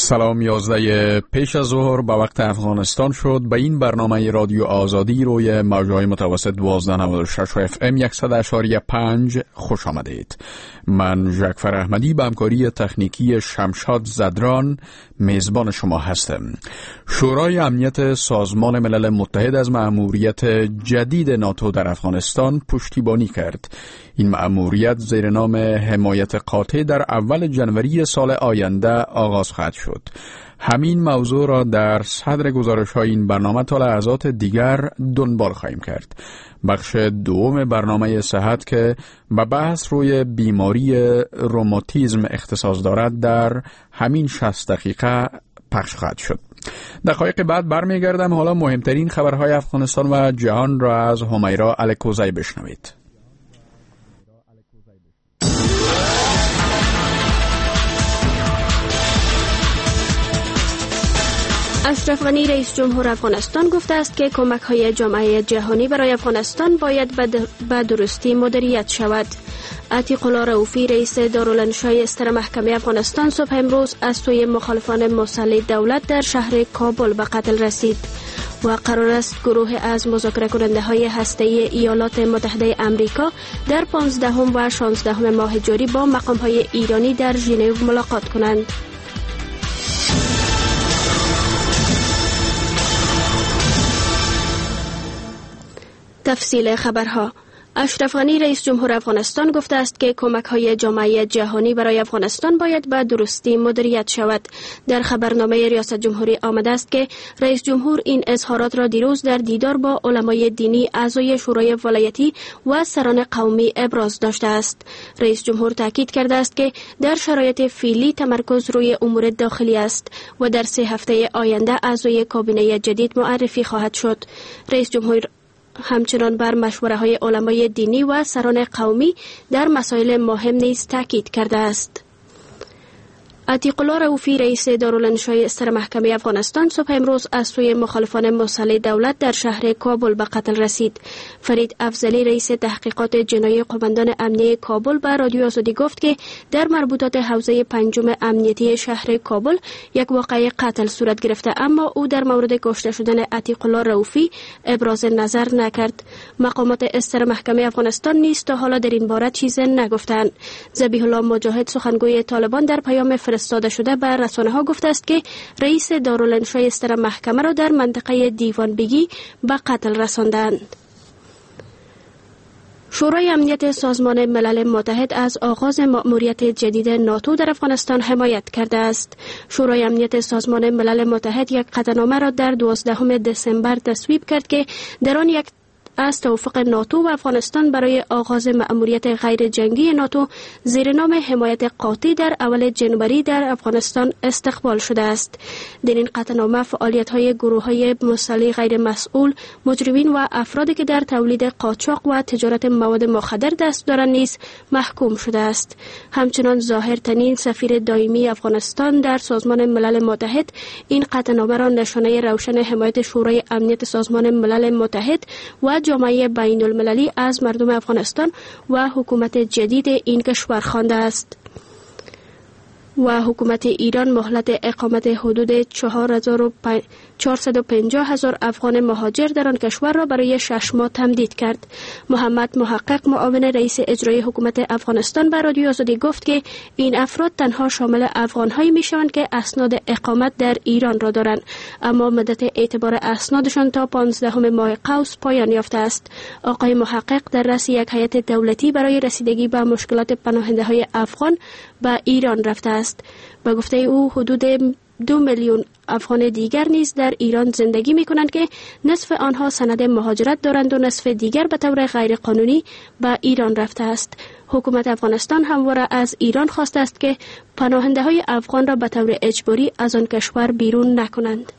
سلام، 11 پیش از ظهر به وقت افغانستان شد. به این برنامه رادیو آزادی روی موجهای متوسط 1296 اف ام 100.5 خوش آمدید. من ژکفر احمدی به همکاری تکنیکی شمشاد زدران میزبان شما هستم. شورای امنیت سازمان ملل متحد از مأموریت جدید ناتو در افغانستان پشتیبانی کرد. این مأموریت زیر نام حمایت قاطع در اول جنوری سال آینده آغاز خواهد شد. همین موضوع را در صدر گزارش‌های این برنامه تا لحظات دیگر دنبال خواهیم کرد. بخش دوم برنامه صحت که به بحث روی بیماری روماتیسم اختصاص دارد در همین 60 دقیقه پخش خواهد شد. دقایق بعد برمیگردم. حالا مهمترین خبرهای افغانستان و جهان را از همیرا الکوزی بشنوید. اشرف غنی رئیس جمهور افغانستان گفته است که کمک‌های جامعه جهانی برای افغانستان باید به درستی مدیریت شود. عتیق الله رؤوفی رئیس دارالانشای استر محکمه افغانستان صبح امروز از سوی مخالفان مسلح دولت در شهر کابل به قتل رسید و قرار است گروه از مذاکره کننده های هسته‌ای ایالات متحده آمریکا در 15 و 16 ماه جاری با مقام های ایرانی در ژنو ملاقات کنند. تفصیل خبرها. اشرف غنی رئیس جمهور افغانستان گفته است که کمک‌های جامعه جهانی برای افغانستان باید به درستی مدیریت شود. در خبرنامه ریاست جمهوری آمده است که رئیس جمهور این اظهارات را دیروز در دیدار با علمای دینی، اعضای شورای ولایتی و سران قومی ابراز داشته است. رئیس جمهور تاکید کرده است که در شرایط فعلی تمرکز روی امور داخلی است و در 3 هفته آینده اعضای کابینه جدید معرفی خواهد شد. رئیس جمهور همچنان بر مشوره‌های علمای دینی و سران قومی در مسائل مهم نیز تاکید کرده است. عتیق الله رؤوفی رئیس دارالانشای استر محکمه افغانستان صبح امروز از سوی مخالفان مسلح دولت در شهر کابل به قتل رسید. فرید افضلی رئیس تحقیقات جنایی قماندان امنیه کابل به رادیو آزادی گفت که در مربوطات حوزه 5 امنیتی شهر کابل یک واقعه قتل صورت گرفته، اما او در مورد کشته شدن عتیق الله رؤوفی ابراز نظر نکرد. مقامات استر محکمه افغانستان نیز تا حالا در این باره چیزی نگفتند. ذبیح الله مجاهد سخنگوی طالبان در پیام فرستاده شده به رسانه‌ها گفته است که رئیس دارالانشای استر محکمه را در منطقه دیوانبگی به قتل رساندند. شورای امنیت سازمان ملل متحد از آغاز مأموریت جدید ناتو در افغانستان حمایت کرده است. شورای امنیت سازمان ملل متحد یک قطعنامه را در 12 دسامبر تصویب کرد که در آن از توافق ناتو و افغانستان برای آغاز مأموریت غیر جنگی ناتو زیر نام حمایت قاطع در اول جنوری در افغانستان استقبال شده است. در این قطعنامه فعالیت‌های گروه‌های مسلح غیر مسئول، مجرمین و افرادی که در تولید قاچاق و تجارت مواد مخدر دست دارند نیز محکوم شده است. همچنان ظاهر تنین سفیر دائمی افغانستان در سازمان ملل متحد این قطعنامه را نشانه روشن حمایت شورای امنیت سازمان ملل متحد و جامعه بین المللی از مردم افغانستان و حکومت جدید این کشور خوانده است. و حکومت ایران مهلت اقامت حدود 450,000 افغان مهاجر در آن کشور را برای 6 ماه تمدید کرد. محمد محقق معاون رئیس اجرایی حکومت افغانستان به رادیو آزادی گفت که این افراد تنها شامل افغان‌هایی میشوند که اسناد اقامت در ایران را دارند، اما مدت اعتبار اسنادشان تا 15 ماه قوس پایان یافته است. آقای محقق در رأس یک هیئت دولتی برای رسیدگی به مشکلات پناهنده‌های افغان به ایران رفته است. به گفته او حدود 2 میلیون افغان دیگر نیز در ایران زندگی می کنند که نصف آنها سند مهاجرت دارند و نصف دیگر به طور غیر قانونی به ایران رفته است. حکومت افغانستان همواره از ایران خواسته است که پناهنده های افغان را به طور اجباری از آن کشور بیرون نکنند.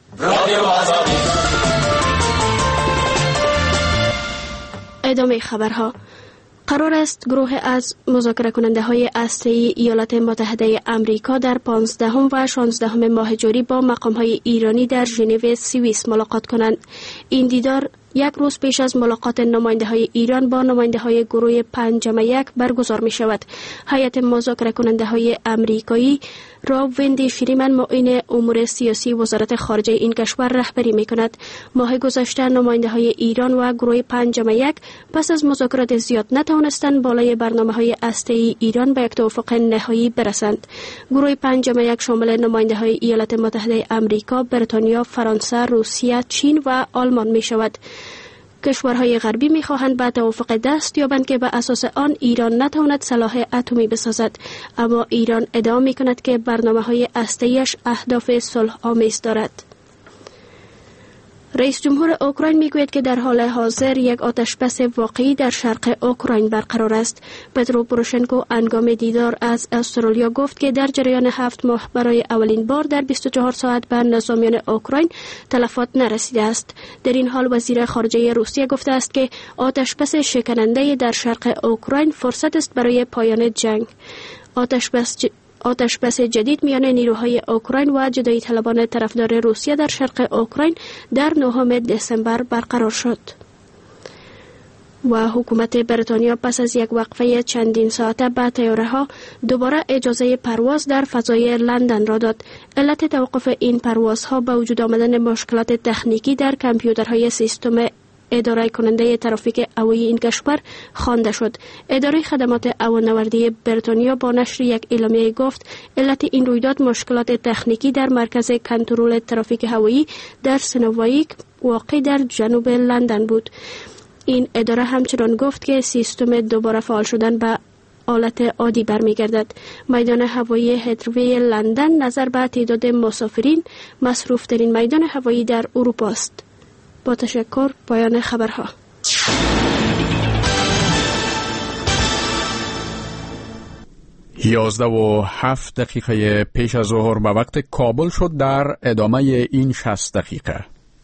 ادامه خبرها. قرار است گروه از مذاکره کننده های هسته‌ای ایالات متحده آمریکا در 15 و 16 ماه جاری با مقام های ایرانی در ژنو سوئیس ملاقات کنند. این دیدار یک روز پیش از ملاقات نماینده های ایران با نماینده های گروه 5+1 برگزار می شود. هیئت مذاکره کننده های امریکایی را وندی فریمن معین امور سیاسی وزارت خارجه این کشور رهبری می کند. ماه گذشته نماینده های ایران و گروه 5+1 پس از مذاکرات زیاد نتوانستند بالای برنامه‌های هسته‌ای ایران به یک توافق نهایی برسند. گروه 5+1 شامل نماینده های ایالات متحده آمریکا، بریتانیا، فرانسه، روسیه، چین و آلمان می شود. کشورهای غربی می خواهند به توافق دست یابند که به اساس آن ایران نتواند سلاح اتمی بسازد، اما ایران ادعا می کند که برنامه‌های هسته‌ایش اهداف صلح آمیز دارد. رئیس جمهور اوکراین میگوید که در حال حاضر یک آتشبس واقعی در شرق اوکراین برقرار است. پترو پوروشنکو هنگام دیدار از استرالیا گفت که در جریان 7 ماه برای اولین بار در 24 ساعت به نظامیان اوکراین تلفات نرسیده است. در این حال وزیر خارجه روسیه گفته است که آتشبس شکننده در شرق اوکراین فرصت است برای پایان جنگ. آتشبس جدید میان نیروهای اوکراین و جدایی طلبان طرفدار روسیه در شرق اوکراین در 9 دسامبر برقرار شد. و حکومت بریتانیا پس از یک وقفه چندین ساعته به طیاره‌ها دوباره اجازه پرواز در فضای لندن را داد. علت توقف این پروازها با وجود آمدن مشکلات تکنیکی در کامپیوترهای سیستم اداره کننده ترافیک هوایی این کشور خوانده شد. اداره خدمات هوانوردی بریتانیا با نشر یک اعلامیه گفت علت این رویداد مشکلات تکنیکی در مرکز کنترل ترافیک هوایی در سنوایک واقع در جنوب لندن بود. این اداره همچنان گفت که سیستم دوباره فعال شدن به حالت عادی برمیگردد. میدان هوایی هیتروی لندن نظر به تعداد مسافرین مصروف ترین میدان هوایی در اروپا است. با تشکر، پایان خبرها. یازده و 7 دقیقه پیش از ظهر به وقت کابل شد. در ادامه این 60 دقیقه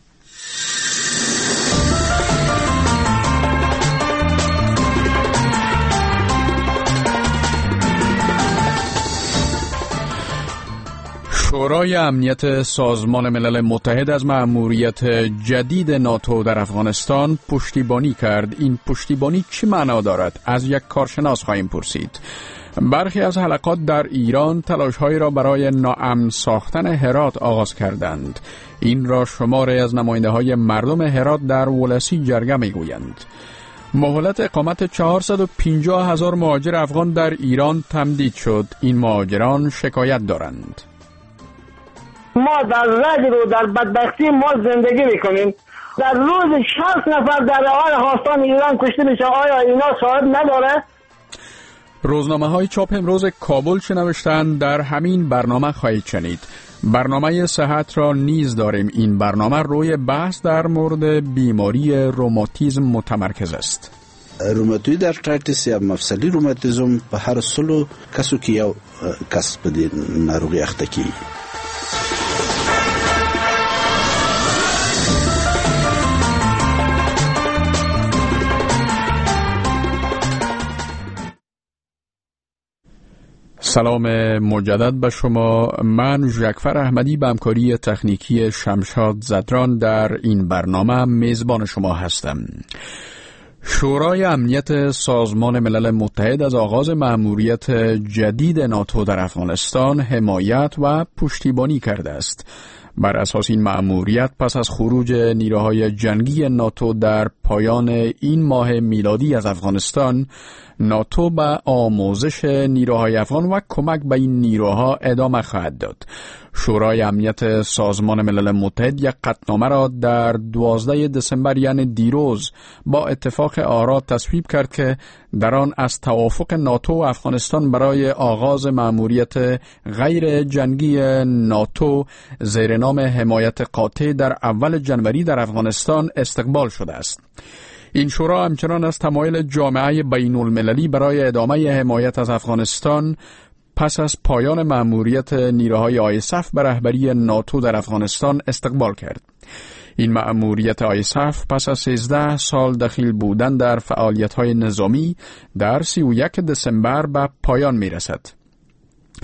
شورای امنیت سازمان ملل متحد از مأموریت جدید ناتو در افغانستان پشتیبانی کرد. این پشتیبانی چه معنا دارد؟ از یک کارشناس خواهیم پرسید. برخی از حلقات در ایران تلاش‌هایی را برای ناامن ساختن هرات آغاز کردند. این را شماری از نماینده‌های مردم هرات در ولسی جرگه می‌گویند. مهلت اقامت 450,000 مهاجر افغان در ایران تمدید شد. این مهاجران شکایت دارند. ما در رنج و در بدبختی ما زندگی میکنیم. در روز 60 نفر در حال خواستان ایران کشته میشه. آیا اینا شاهد نداره؟ روزنامه های چاپ امروز کابل چه نوشتند در همین برنامه خواهید شنید. برنامه صحت را نیز داریم. این برنامه روی بحث در مورد بیماری روماتیسم متمرکز است. روماتوید ارترایتیس یا مفصلی روماتیسم په هر 100 کسو کې یو کس په دې ناروغي اخته کیږي. سلام مجدد به شما. من ژکفر احمدی به همکاری تکنیکی شمشاد زدران در این برنامه میزبان شما هستم. شورای امنیت سازمان ملل متحد از آغاز مأموریت جدید ناتو در افغانستان حمایت و پشتیبانی کرده است. بر اساس این مأموریت پس از خروج نیروهای جنگی ناتو در پایان این ماه میلادی از افغانستان، ناتو به آموزش نیروهای افغان و کمک به این نیروها ادامه خواهد داد. شورای امنیت سازمان ملل متحد یک قطعنامه را در 12 دسامبر یعنی دیروز با اتفاق آرا تصویب کرد که در آن از توافق ناتو و افغانستان برای آغاز مأموریت غیر جنگی ناتو زیر نام حمایت قاطع در اول جنوری در افغانستان استقبال شده است. این شورا همچنان از تمایل جامعه بین المللی برای ادامه حمایت از افغانستان پس از پایان مأموریت نیروهای آیسف به رهبری ناتو در افغانستان استقبال کرد. این مأموریت آیسف پس از 13 سال دخیل بودن در فعالیت‌های نظامی در 31 دسامبر به پایان می‌رسد.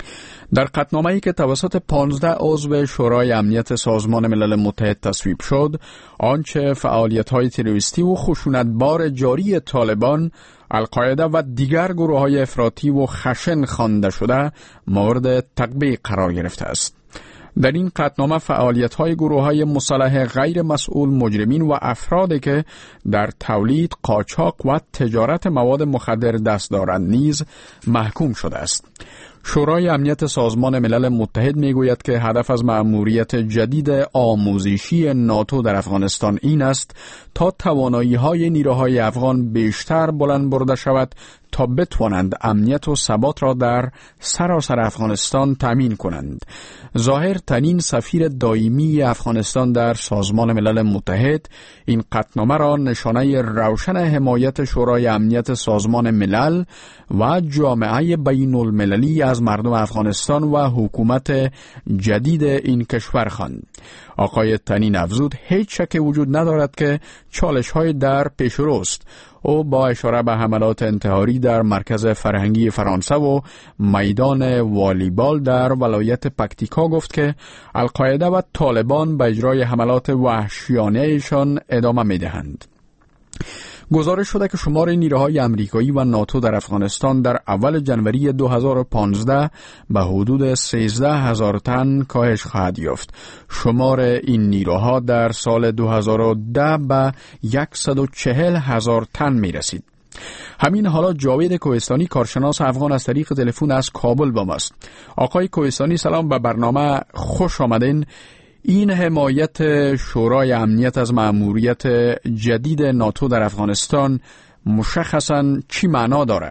در قطعنامه‌ای که توسط 15 عضو شورای امنیت سازمان ملل متحد تصویب شد، آنچه فعالیت‌های تروریستی و خشونتبار جاری طالبان، القاعده و دیگر گروه‌های افراطی و خشن خوانده شده مورد تطبیق قرار گرفته است. در این قطعنامه فعالیت‌های گروه‌های مسلح غیر مسئول، مجرمین و افرادی که در تولید، قاچاق و تجارت مواد مخدر دست دارند نیز محکوم شده است. شورای امنیت سازمان ملل متحد میگوید که هدف از مأموریت جدید آموزشی ناتو در افغانستان این است تا توانایی‌های نیروهای افغان بیشتر بلند برده شود تا بتوانند امنیت و ثبات را در سراسر افغانستان تامین کنند. ظاهر تنین سفیر دائمی افغانستان در سازمان ملل متحد این قطعنامه را نشانه روشن حمایت شورای امنیت سازمان ملل و جامعه بین المللی از مردم افغانستان و حکومت جدید این کشور خواند. آقای تنین افزود هیچ شکی وجود ندارد که چالش‌های در پیش روست. او با اشاره به حملات انتحاری در مرکز فرهنگی فرانسه و میدان والیبال در ولایت پکتیکا گفت که القاعده و طالبان به اجرای حملات وحشیانه‌شان ادامه می‌دهند. گزارش شده که شمار نیروهای امریکایی و ناتو در افغانستان در اول جنوری 2015 به حدود 13,000 تن کاهش خواهد یافت. شمار این نیروها در سال 2010 به 140,000 تن می رسید. همین حالا جاوید کوهستانی، کارشناس افغان، از طریق تلفن از کابل با ماست. آقای کوهستانی سلام، به برنامه خوش آمدین. این حمایت شورای امنیت از مأموریت جدید ناتو در افغانستان مشخصاً چی معنا داره؟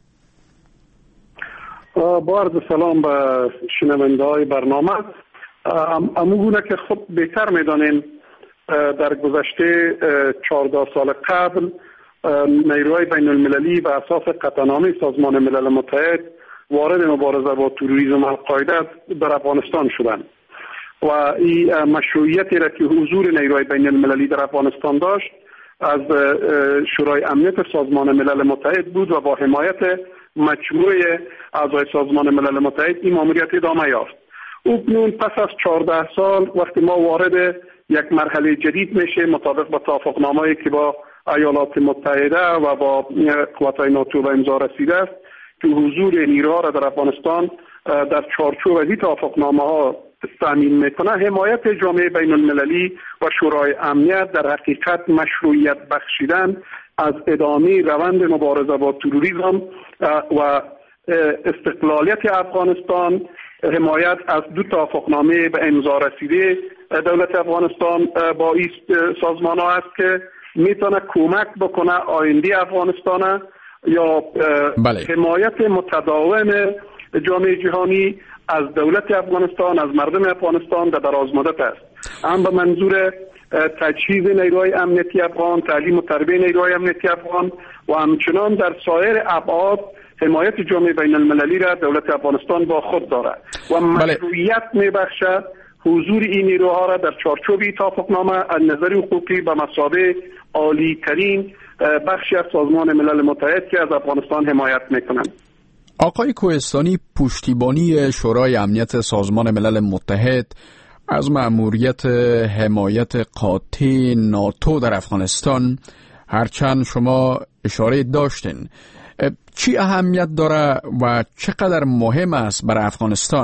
با عرض سلام به شنونده های برنامه. اموگونه که خود بهتر میدانیم در گذشته 14 سال قبل نیروهای بین المللی به اساس قطعنامه سازمان ملل متحد وارد مبارزه با تروریسم القاعده در افغانستان شدند و این مشروعیتی را که حضور نیروهای بین المللی در افغانستان داشت از شورای امنیت سازمان ملل متحد بود و با حمایت مجموعه اعضای سازمان ملل متحد این ماموریت ادامه یافت. اکنون پس از 14 سال وقتی ما وارد یک مرحله جدید میشه مطابق با توافقنامه‌ای که با ایالات متحده و با قوات‌های ناتو به امضا رسیده است که حضور نیروها را در افغانستان در چارچوب این توافقنامه‌ها تامین میکنه، حمایت جامعه بین المللی و شورای امنیت در حقیقت مشروعیت بخشیدن از ادامه روند مبارزه با تروریسم و استقلالیت افغانستان، حمایت از دو توافقنامه به امضا رسیده دولت افغانستان با این سازمان ها است که میتونه کمک بکنه آینده افغانستان یا حمایت متداوم جامعه جهانی از دولت افغانستان، از مردم افغانستان در دراز مدت است. هم به منظور تجهیز نیروهای امنیتی افغان، تعلیم و تربیت نیروهای امنیتی افغان و همچنان در سایر ابعاد حمایت جامعه بین المللی را دولت افغانستان با خود دارد و مشروعیت میبخشد حضور این نیروها را در چارچوب توافقنامه از نظر حقوقی به مثابه عالی ترین بخشی از سازمان ملل متحد که از افغانستان حمایت میکنند. آقای کوهستانی، پشتیبانی شورای امنیت سازمان ملل متحد از مأموریت حمایت قاطع ناتو در افغانستان هرچند شما اشاره داشتین، چی اهمیت داره و چقدر مهم است برای افغانستان؟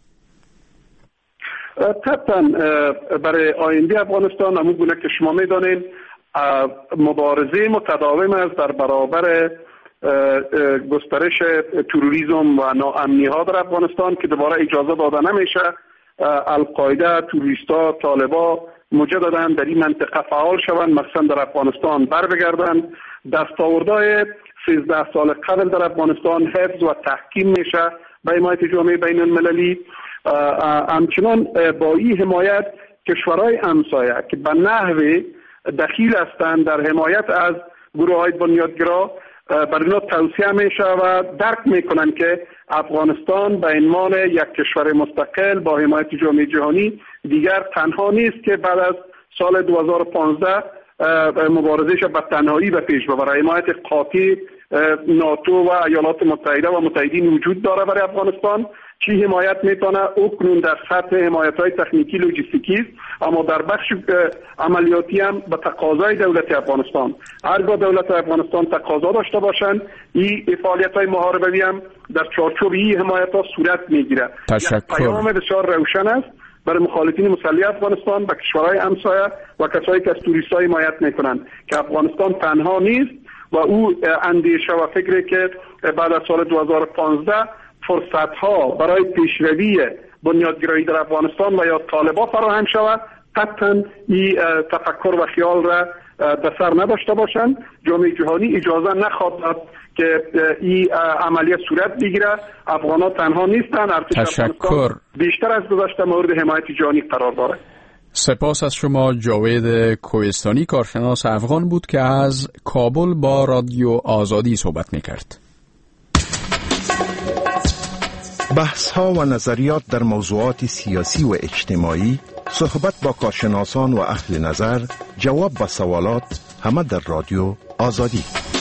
طبعا برای آینده افغانستان همون گونه که شما میدانید مبارزه متداوم است در برابر گسترش تروریسم و ناامنی ها در افغانستان که دوباره اجازه داده نمیشه القاعده، تروریستا، طالبا مجددا در این منطقه فعال شوند، مثلا در افغانستان بر بگردند. دستاوردهای 13 سال قبل در افغانستان حفظ و تحکیم میشه به حمایت جامعه بین المللی. همچنان با این حمایت کشورهای همسایه که به نحو دخیل هستند در حمایت از گروه های بنیادگرا بر اینا توصیه میشه و درک میکنن که افغانستان به عنوان یک کشور مستقل با حمایت جامعه جهانی دیگر تنها نیست که بعد از سال 2015 مبارزهش به تنهایی به پیش ببره. حمایت قاطع ناتو و ایالات متحده و متحدین وجود داره برای افغانستان چی حمایت میتونه اکنون در سطح حمایت‌های تکنیکی لوجستیکی است، اما در بخش عملیاتی هم به تقاضای دولت افغانستان. هرگاه دولت افغانستان تقاضا داشته باشند، این فعالیت‌های محاربوی هم در چارچوب این حمایت‌ها صورت میگیره. تشکر. پیام بسیار روشن است برای مخالفین مسلح افغانستان و کشورهای همسایه و کسایی که از توریست‌ها حمایت میکنند که افغانستان تنها نیست و او اندیشه و فکری که بعد از سال 2015 فرصت‌ها برای پیشروی بنیادگرایی در افغانستان و یا طالبان فراهم شود، قطعاً این تفکر و خیال را در سر نداشته باشند. جامعه جهانی اجازه نخواهد داد که این عملیات صورت بگیره. افغان‌ها تنها نیستند. ارتش افغانستان بیشتر از گذشته مورد حمایت جهانی قرار دارد. سپاس از شما. جاوید کوهستانی، کارشناس افغان بود که از کابل با رادیو آزادی صحبت می‌کرد. بحث‌ها و نظریات در موضوعات سیاسی و اجتماعی، صحبت با کارشناسان و اهل نظر، جواب به سوالات، همه در رادیو آزادی.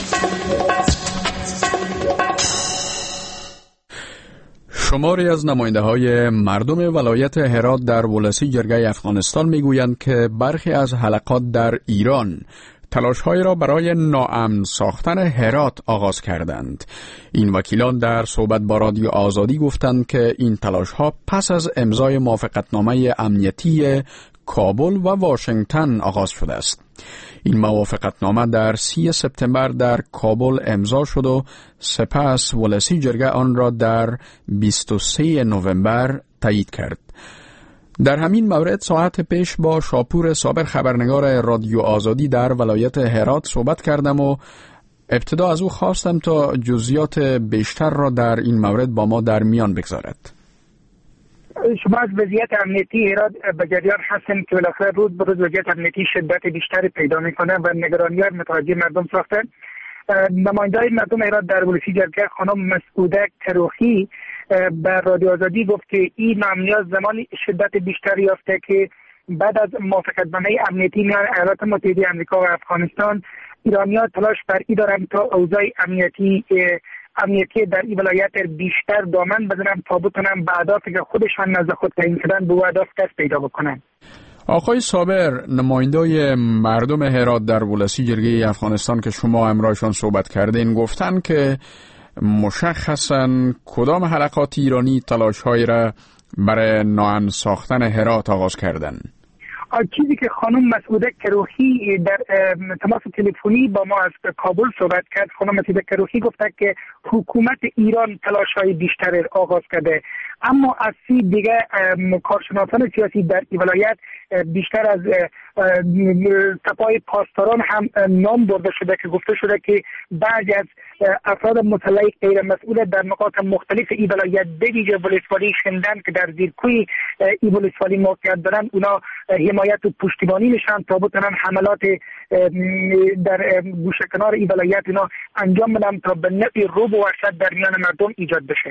شماری از نماینده‌های مردم ولایت هرات در ولسی جرگه افغانستان میگویند که برخی از حلقات در ایران تلاش‌هایی را برای ناامن ساختن هرات آغاز کردند. این وکیلان در صحبت با رادیو آزادی گفتند که این تلاش‌ها پس از امضای موافقتنامه امنیتی کابل و واشنگتن آغاز شده است. این موافقتنامه در 30 سپتامبر در کابل امضا شد و سپس ولسی جرگه آن را در 23 نوامبر تایید کرد. در همین مورد ساعت پیش با شاپور صابر، خبرنگار رادیو آزادی در ولایت هرات صحبت کردم و ابتدا از او خواستم تا جزئیات بیشتر را در این مورد با ما در میان بگذارد. شما از وضعیت امنیتی هرات به جریان هستیم که بالاخره روز به روز وضعیت امنیتی شدت بیشتری پیدا میکنه و نگرانی‌ها متوجه مردم ساختن. نماینده‌های مردم هرات در ولسی جرگه خانم مسعوده کروخی بر رادیو آزادی گفت که این نامنیاز زمانی شدت بیشتری یافته که بعد از موافقتنامه امنیتی میان ایالات متحده آمریکا و افغانستان، ایرانی‌ها تلاش بر این دارند تا اوضاع امنیتی در این ولایت بیشتر دامن بزنن تا بتونن به اهدافی که خودشان نزد خود تعیین کردن به اهداف دست پیدا بکنن. آقای صابر، نمایندای مردم هرات در ولسی جرگه افغانستان که شما امروزشان صحبت کردین گفتن که مشخصاً کدام حلقات ایرانی تلاش‌هایی را برای ناامن ساختن هرات آغاز کردن؟ چیزی که خانم مسعوده کروخی در تماس تلفنی با ما از کابل صحبت کرد، خانم مسعوده کروخی گفته که حکومت ایران تلاش‌های بیشتر آغاز کرده، اما از سی دیگه کارشناسان سیاسی در این ولایت بیشتر از تپای پاسداران هم نام برده شده که گفته شده که بعضی از افراد مسلح غیر مسئول در نقاط مختلف این ولایت به ویژه ولسوالی شندن که در زیرکوی این ولسوالی موقعیت دارن، اونا حمایت و پشتیبانی نشن تا بتونن حملات در گوشه کنار این ولایت اینا انجام بدن تا به نوعی رعب و وحشت در میان مردم ایجاد بشه.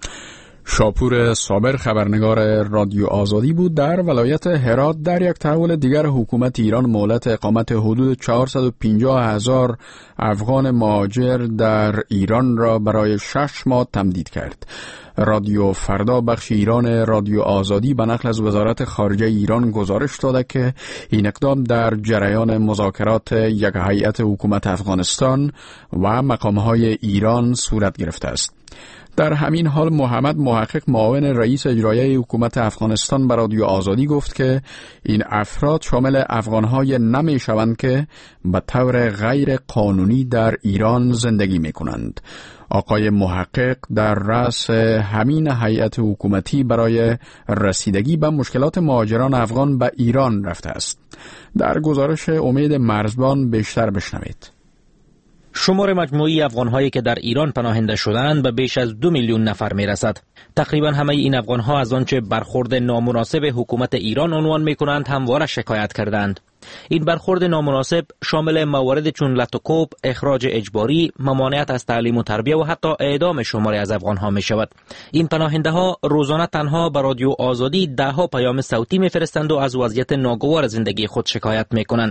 شاپور صابر، خبرنگار رادیو آزادی بود در ولایت هرات. در یک تحول دیگر، حکومت ایران مهلت اقامت حدود 450,000 افغان مهاجر در ایران را برای 6 ماه تمدید کرد. رادیو فردا بخش ایران رادیو آزادی به نقل از وزارت خارجه ایران گزارش داده که این اقدام در جریان مذاکرات یک هیئت حکومت افغانستان و مقامهای ایران صورت گرفته است. در همین حال محمد محقق، معاون رئیس اجرایی حکومت افغانستان، به رادیو آزادی گفت که این افراد شامل افغان‌های نمی‌شوند که به طور غیر قانونی در ایران زندگی می‌کنند. آقای محقق در رأس همین هیئت حکومتی برای رسیدگی به مشکلات مهاجران افغان به ایران رفته است. در گزارش امید مرزبان بیشتر بشنوید. شمار مجموعی افغان‌هایی که در ایران پناهنده شدند به بیش از 2 میلیون نفر می‌رسد. تقریبا همه این افغان‌ها از آنچه برخورد نامناسب حکومت ایران عنوان می‌کنند همواره شکایت کردند. این برخورد نامناسب شامل موارد چون لطوکوب، اخراج اجباری، ممانعت از تعلیم و تربیت و حتی اعدام شماری از افغان‌ها می‌شود. این پناهنده‌ها روزانه تنها به رادیو آزادی 10 پیام صوتی می‌فرستند و از وضعیت ناگوار زندگی خود شکایت می‌کنند.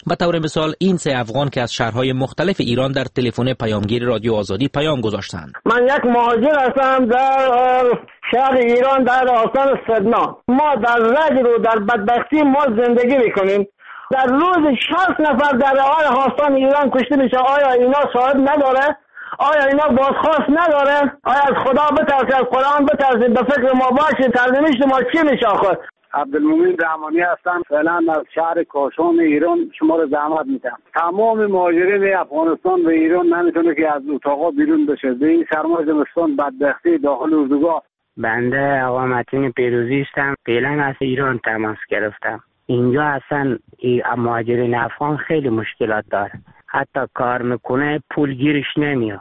به طور مثال این 3 افغان که از شهرهای مختلف ایران در تلفن پیامگیر رادیو آزادی پیام گذاشتند. من یک مهاجر هستم در شهر ایران در آستان سدنا. ما در رنج و در بدبختی ما زندگی میکنیم. در روز 60 نفر در آستان ایران کشته میشه. آیا اینا شاهد نداره؟ آیا اینا بازخواست نداره؟ آیا از خدا بترسید، از قرآن بترسید، به فکر ما باشید، ترجمه‌اش ما چی میشه آخر؟ عبدالمومن رحمانی هستم. فعلا از شهر کاشان ایران شما رو زحمت میدم. تمام مهاجرین افغانستان به ایران نمیتونه که از اتاقا بیرون بشه. به این سرمای زمستان بدبختی داخل اردوگاه. بنده آقا متین پیروزی هستم. فعلا از ایران تماس گرفتم. اینجا اصلا مهاجرین افغان خیلی مشکلات داره. حتی کار میکنه پول گیرش نمیاد.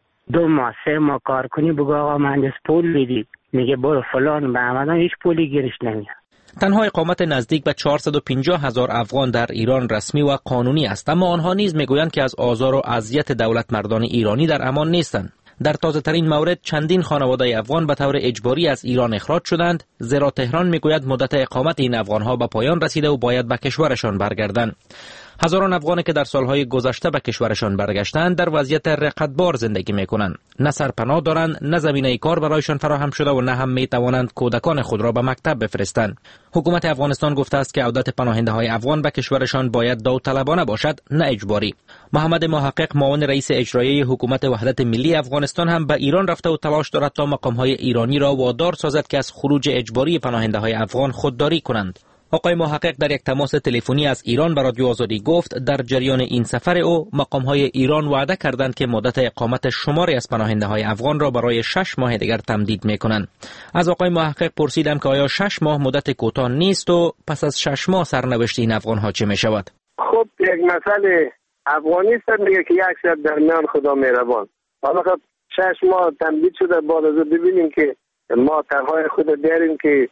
2 ماه 3 ماه کار کنی بگو آقا مهندس پول بدید، میگه برو فلان به همدان هیچ پولی گیرش نمیاد. تنها اقامت نزدیک به 450,000 افغان در ایران رسمی و قانونی است، اما آنها نیز میگویند که از آزار و اذیت دولت مردان ایرانی در امان نیستند. در تازه ترین مورد چندین خانواده افغان به طور اجباری از ایران اخراج شدند، زیرا تهران میگوید مدت اقامت این افغانها به پایان رسیده و باید به کشورشان برگردند. هزاران افغانی که در سالهای گذشته به کشورشان برگشتند در وضعیت رقتبار زندگی میکنند. نه سرپناه دارند، نه زمینه کار برایشان فراهم شده و نه هم میتوانند کودکان خود را به مکتب بفرستند. حکومت افغانستان گفته است که عودت پناهنده های افغان به کشورشان باید داوطلبانه باشد، نه اجباری. محمد محقق معاون رئیس اجرایی حکومت وحدت ملی افغانستان هم به ایران رفته و تلاش دارد تا مقام های ایرانی را وادار سازد که از خروج اجباری پناهنده های افغان خودداری کنند. آقای محقق در یک تماس تلفنی از ایران به رادیو آزادی گفت در جریان این سفر او مقام‌های ایران وعده کردند که مدت اقامت شماری از پناهنده‌های افغان را برای 6 ماه دیگر تمدید می‌کنند. از آقای محقق پرسیدم که آیا 6 ماه مدت کوتاه نیست و پس از 6 ماه سرنوشت این افغان‌ها چه می‌شود؟ خب یک مسئله افغانیست میگه که یک شب در میان خدا مهربان. حالا خب 6 ماه تمدید شده، بعد از ببینیم که ما طرحهای خود داریم که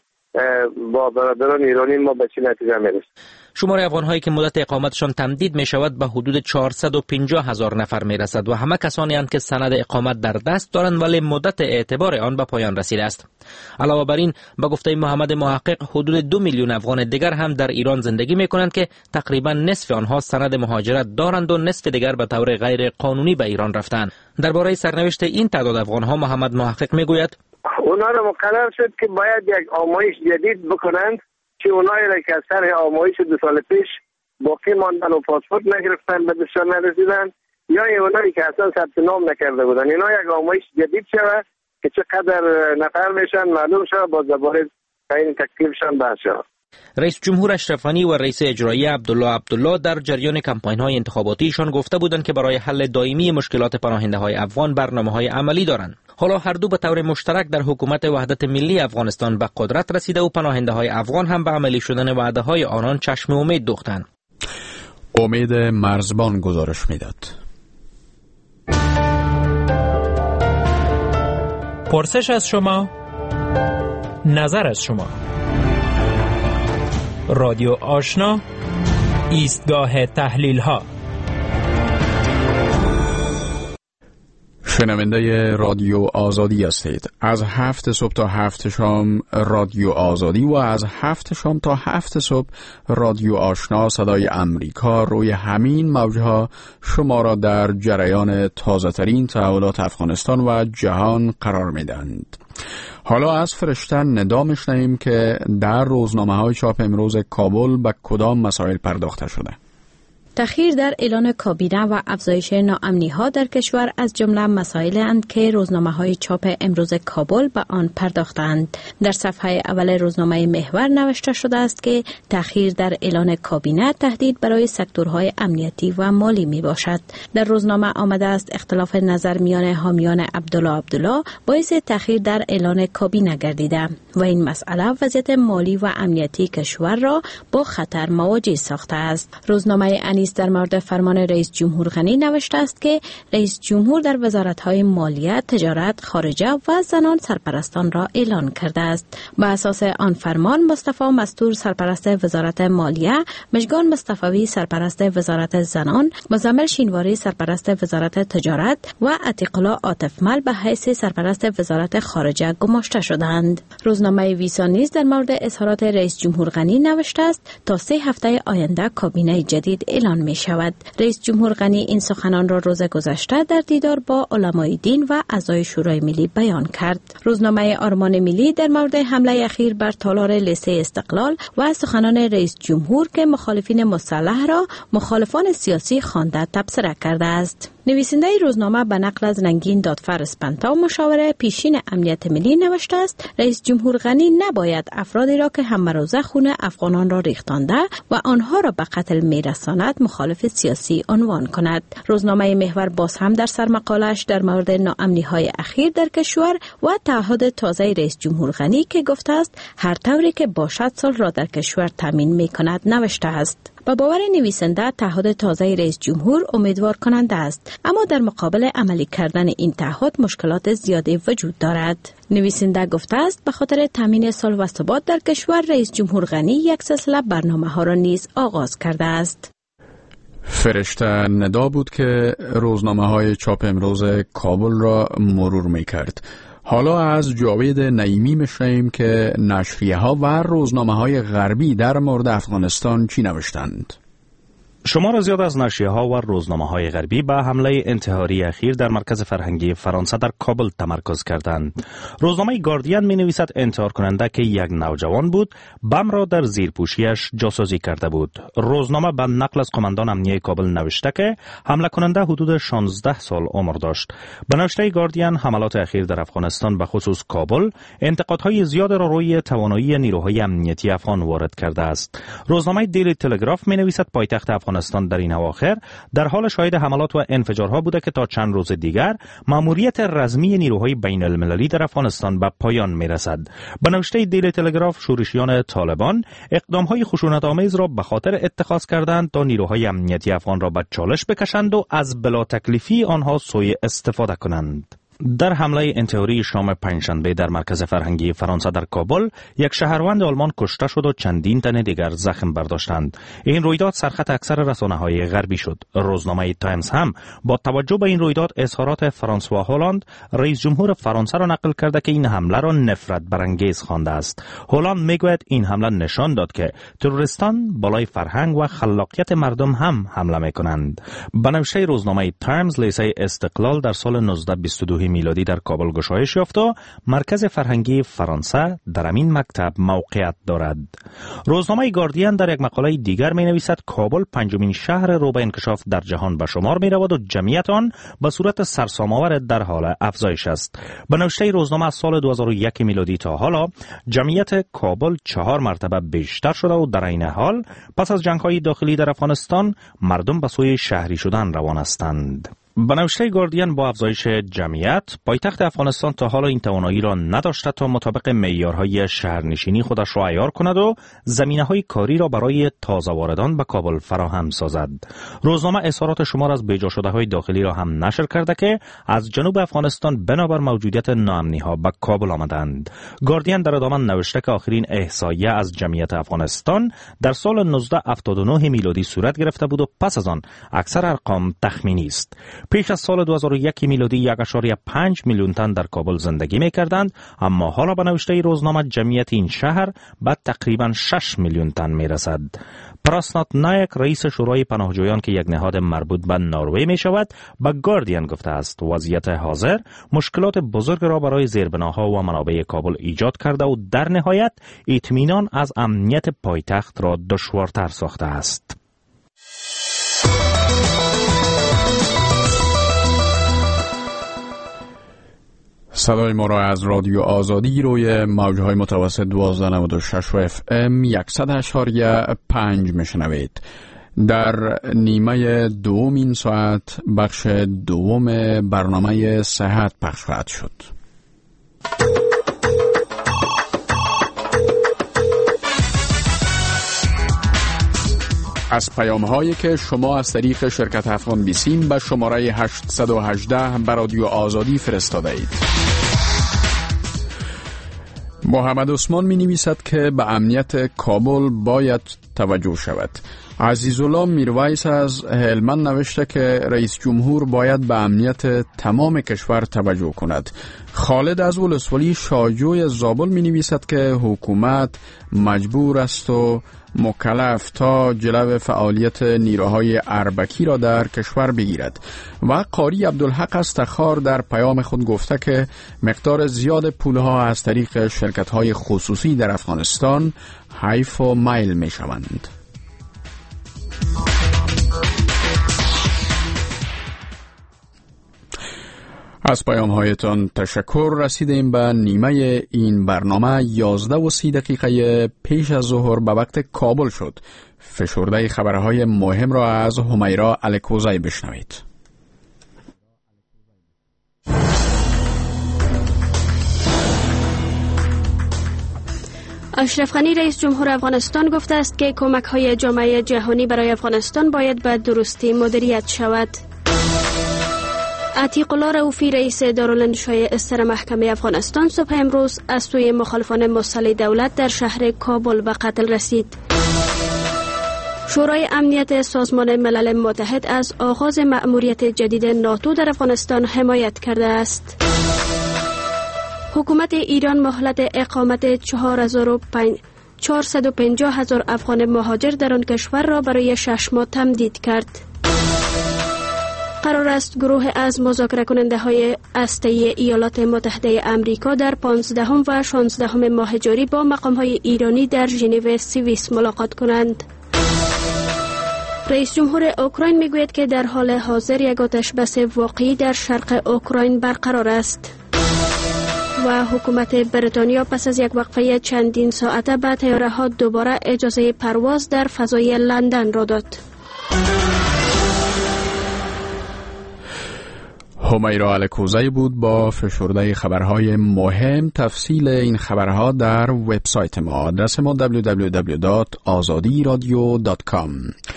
با برادران ایرانی ما به چه نتیجه میرسیم. شمار افغان‌هایی که مدت اقامتشان تمدید می شود به حدود 450,000 نفر می رسد و همه کسانی اند که سند اقامت در دست دارند ولی مدت اعتبار آن به پایان رسیده است. علاوه بر این به گفته محمد محقق حدود 2 میلیون افغان دیگر هم در ایران زندگی می کنند که تقریبا نصف آنها سند مهاجرت دارند و نصف دیگر به طور غیر قانونی به ایران رفتند. درباره سرنوشت این تعداد افغان‌ها محمد محقق می گوید اونا رو مقرر شد که باید یک آمایش جدید بکنند که اونایی را که از سر آمایش 2 سال پیش باقی ماندن و پاسپورت نگرفتن به دستشان نرسیدن یا اونایی که اصلا ثبت نام نکرده بودن، اینا یک آمایش جدید شود که چقدر نفر میشن معلوم شود، با درباره تعیین تکلیفشان بحث شود. رئیس جمهور اشرف غنی و رئیس اجرایی عبدالله در جریان کمپاین‌های انتخاباتیشان گفته بودند که برای حل دائمی مشکلات پناهنده‌های افغان برنامه‌های عملی دارند. حالا هر دو به طور مشترک در حکومت وحدت ملی افغانستان به قدرت رسیده و پناهنده‌های افغان هم به عملی شدن وعده‌های آنان چشم امید دوختند. امید مرزبان گزارش میداد. پرسش از شما، نظر از شما. رادیو آشنا، ایستگاه تحلیل ها. شنونده رادیو آزادی هستید. از 7 صبح تا 7 شام رادیو آزادی و از 7 شام تا 7 صبح رادیو آشنا صدای امریکا روی همین موجها شما را در جریان تازه ترین تحولات افغانستان و جهان قرار میدهند. حالا از فرشتن ندا میشنویم که در روزنامه‌های چاپ امروز کابل به کدام مسائل پرداخته شده. تأخیر در اعلان کابینه و افزایش ناامنی‌ها در کشور از جمله مسائلی اند که روزنامه‌های چاپ امروز کابل به آن پرداختند. در صفحه اول روزنامه محور نوشته شده است که تأخیر در اعلان کابینه تهدید برای سکتورهای امنیتی و مالی میباشد. در روزنامه آمده است اختلاف نظر میان حامیان عبدالله باعث تأخیر در اعلان کابینه گردیده و این مسئله وضعیت مالی و امنیتی کشور را با خطر مواجه ساخته است. روزنامه در مورد فرمان رئیس جمهور غنی نوشته است که رئیس جمهور در وزارت‌های مالیه، تجارت، خارجه و زنان سرپرستان را اعلان کرده است. به اساس آن فرمان مصطفی مستور سرپرست وزارت مالیه، مژگان مصطفی سرپرست وزارت زنان، مزمل شینواری سرپرست وزارت تجارت و عتیق الله عاطفمل به حیث سرپرست وزارت خارجه گماشته شدند. روزنامه ویسا نیز در مورد اظهارات رئیس جمهور غنی نوشته است تا 3 هفته آینده کابینه جدید اعلان بیان می شود. رئیس جمهور غنی این سخنان را روز گذشته در دیدار با علمای دین و اعضای شورای ملی بیان کرد. روزنامه آرمان ملی در مورد حمله اخیر بر تالار لیسه استقلال و سخنان رئیس جمهور که مخالفین مسلح را مخالفان سیاسی خوانده تبصره کرده است. نویسنده روزنامه به نقل از نگین دادفر اسپنتا مشاور پیشین امنیت ملی نوشته است رئیس جمهور غنی نباید افرادی را که همروزه خون افغانان را ریختانده و آنها را به قتل میرساند مخالف سیاسی عنوان کند. روزنامه محور باز هم در سرمقاله‌اش در مورد ناامنی‌های اخیر در کشور و تعهد تازه رئیس جمهور غنی که گفته است هر طوری که باشد صلح را در کشور تامین می‌کند نوشته است. با باور نویسنده تعهد تازه رئیس جمهور امیدوار کننده است، اما در مقابل عملی کردن این تعهد مشکلات زیادی وجود دارد. نویسنده گفته است به خاطر تامین صلح و ثبات در کشور رئیس جمهور غنی یک سلسله برنامه‌ها را نیز آغاز کرده است. فرشته ندا بود که روزنامه‌های چاپ امروز کابل را مرور می‌کرد. حالا از جاوید نعیمی میشنویم که نشریه‌ها و روزنامه‌های غربی در مورد افغانستان چی نوشتند. شمار زیاد از نشریه‌ها و روزنامه‌های غربی به حمله انتحاری اخیر در مرکز فرهنگی فرانسه در کابل تمرکز کردند. روزنامه گاردین می‌نویسد انتحار کننده که یک نوجوان بود، بم را در زیرپوشیش جاسوسی کرده بود. روزنامه به نقل از قماندان امنیه کابل نوشته که حمله کننده حدود 16 سال عمر داشت. به نوشته گاردین حملات اخیر در افغانستان به خصوص کابل انتقادهای زیاد را روی توانایی نیروهای امنیتی افغان وارد کرده است. روزنامه دیلی تلگراف می‌نویسد پایتخت افغانستان در این اواخر در حال شاهد حملات و انفجارها بوده که تا چند روز دیگر ماموریت رزمی نیروهای بین المللی در افغانستان به پایان میرسد. به نوشته دیلی تلگراف شورشیان طالبان اقدامهای خشونت‌آمیز را به خاطر اتخاذ کردند تا نیروهای امنیتی افغان را به چالش بکشند و از بلا تکلیفی آنها سوء استفاده کنند. در حمله انتحاری شام پنجشنبه در مرکز فرهنگی فرانسه در کابل یک شهروند آلمان کشته شد و چندین تن دیگر زخم برداشتند. این رویداد سرخط اکثر رسانه‌های غربی شد. روزنامه تایمز هم با توجه به این رویداد اظهارات فرانسوا هولند رئیس جمهور فرانسه را نقل کرده که این حمله را نفرت برانگیز خوانده است. هولند میگوید این حمله نشان داد که تروریستان بالای فرهنگ و خلاقیت مردم هم حمله میکنند. به نوشته روزنامه تایمز لیسه استقلال در سال 1922 میلادی در کابل گشایش یافت و مرکز فرهنگی فرانسه در این مکتب موقعیت دارد. روزنامه گاردین در یک مقاله دیگر می نویسد کابل پنجمین شهر رو به انکشاف در جهان به شمار می رود و جمعیت آن به صورت سرسام‌آور در حال افزایش است. به نوشته روزنامه از سال 2001 میلادی تا حالا جمعیت کابل 4 مرتبه بیشتر شده و در این حال پس از جنگ‌های داخلی در افغانستان مردم به سوی شهری شدن روان هستند. به نوشته گاردین با افزایش جمعیت پایتخت افغانستان تا حالا این توانایی را نداشته تا مطابق معیارهای شهرنشینی خودش را عیار کند و زمینه‌های کاری را برای تازه واردان به کابل فراهم سازد. روزنامه اظهارات شمار از بیجا شده‌های داخلی را هم نشر کرده که از جنوب افغانستان بنابر موجودیت ناامنی‌ها به کابل آمدند. گاردین در ادامه نوشته که آخرین احصایه از جمعیت افغانستان در سال 1979 میلادی صورت گرفته بود و پس از آن اکثر ارقام تخمینی است. پیش از سال 2001 میلادی 1.5 میلیون تن در کابل زندگی می‌کردند، اما حالا به نوشته روزنامه جمعیت این شهر به تقریباً 6 میلیون تن می‌رسد. پراسنات نایک رئیس شورای پناهجویان که یک نهاد مربوط به نروژ می‌شود، به گاردین گفته است وضعیت حاضر مشکلات بزرگ را برای زیربناها و منابع کابل ایجاد کرده و در نهایت اطمینان از امنیت پایتخت را دشوارتر ساخته است. صدای ما را از رادیو آزادی روی موجهای متوسط 1296 و FM 100.5 میشنوید. در نیمه دوم این ساعت بخش دوم برنامه صحت پخش خواهد شد. از پیام‌هایی که شما از طریق شرکت افغان بیسیم به شماره 818 به رادیو آزادی فرستاده اید. محمد عثمان می نویسد که به امنیت کابل باید توجه شود. عزیزالله میرویس از هلمند نوشته که رئیس جمهور باید به امنیت تمام کشور توجه کند. خالد از ولسوالی شاجوی زابل می نویسد که حکومت مجبور است و مکلف تا جلو فعالیت نیروهای اربکی را در کشور بگیرد. و قاری عبدالحق از تخار در پیام خود گفته که مقدار زیاد پولها از طریق شرکت‌های خصوصی در افغانستان حیف و میل می شوند. از پیام هایتان تشکر. رسیدیم به نیمه این برنامه. 11:30 پیش از ظهر به وقت کابل شد. فشرده خبرهای مهم را از همیرا الکوزی بشنوید. اشرف غنی رئیس جمهور افغانستان گفته است که کمک‌های جامعه جهانی برای افغانستان باید به درستی مدیریت شود. عتیق الله رؤوفی رئیس دارالانشای استر محکمه افغانستان صبح امروز از سوی مخالفان مسلح دولت در شهر کابل به قتل رسید. شورای امنیت سازمان ملل متحد از آغاز مأموریت جدید ناتو در افغانستان حمایت کرده است. حکومت ایران مهلت اقامت 450,000 افغان مهاجر در آن کشور را برای 6 ماه تمدید کرد. قرار است گروه از مذاکره کننده های هسته‌ای ایالات متحده آمریکا در 15 و 16 ماه جاری با مقام های ایرانی در ژنو سوئیس ملاقات کنند. رئیس جمهور اوکراین میگوید که در حال حاضر یک آتش بس واقعی در شرق اوکراین برقرار است. و حکومت بریتانیا پس از یک وقفه چندین ساعته به طیاره ها دوباره اجازه پرواز در فضای لندن را داد. همیرا الکوزی بود با فشرده خبرهای مهم. تفصیل این خبرها در وبسایت ما. آدرس ما www.azadiradio.com.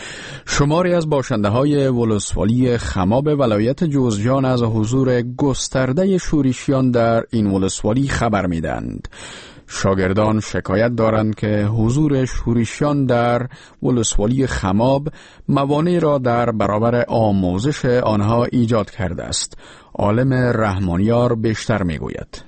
شماری از باشنده های ولسوالی خماب ولایت جوزجان از حضور گسترده شورشیان در این ولسوالی خبر میدند. شاگردان شکایت دارند که حضور شورشیان در ولسوالی خماب موانع را در برابر آموزش آنها ایجاد کرده است. عالم رحمانیار بیشتر میگوید.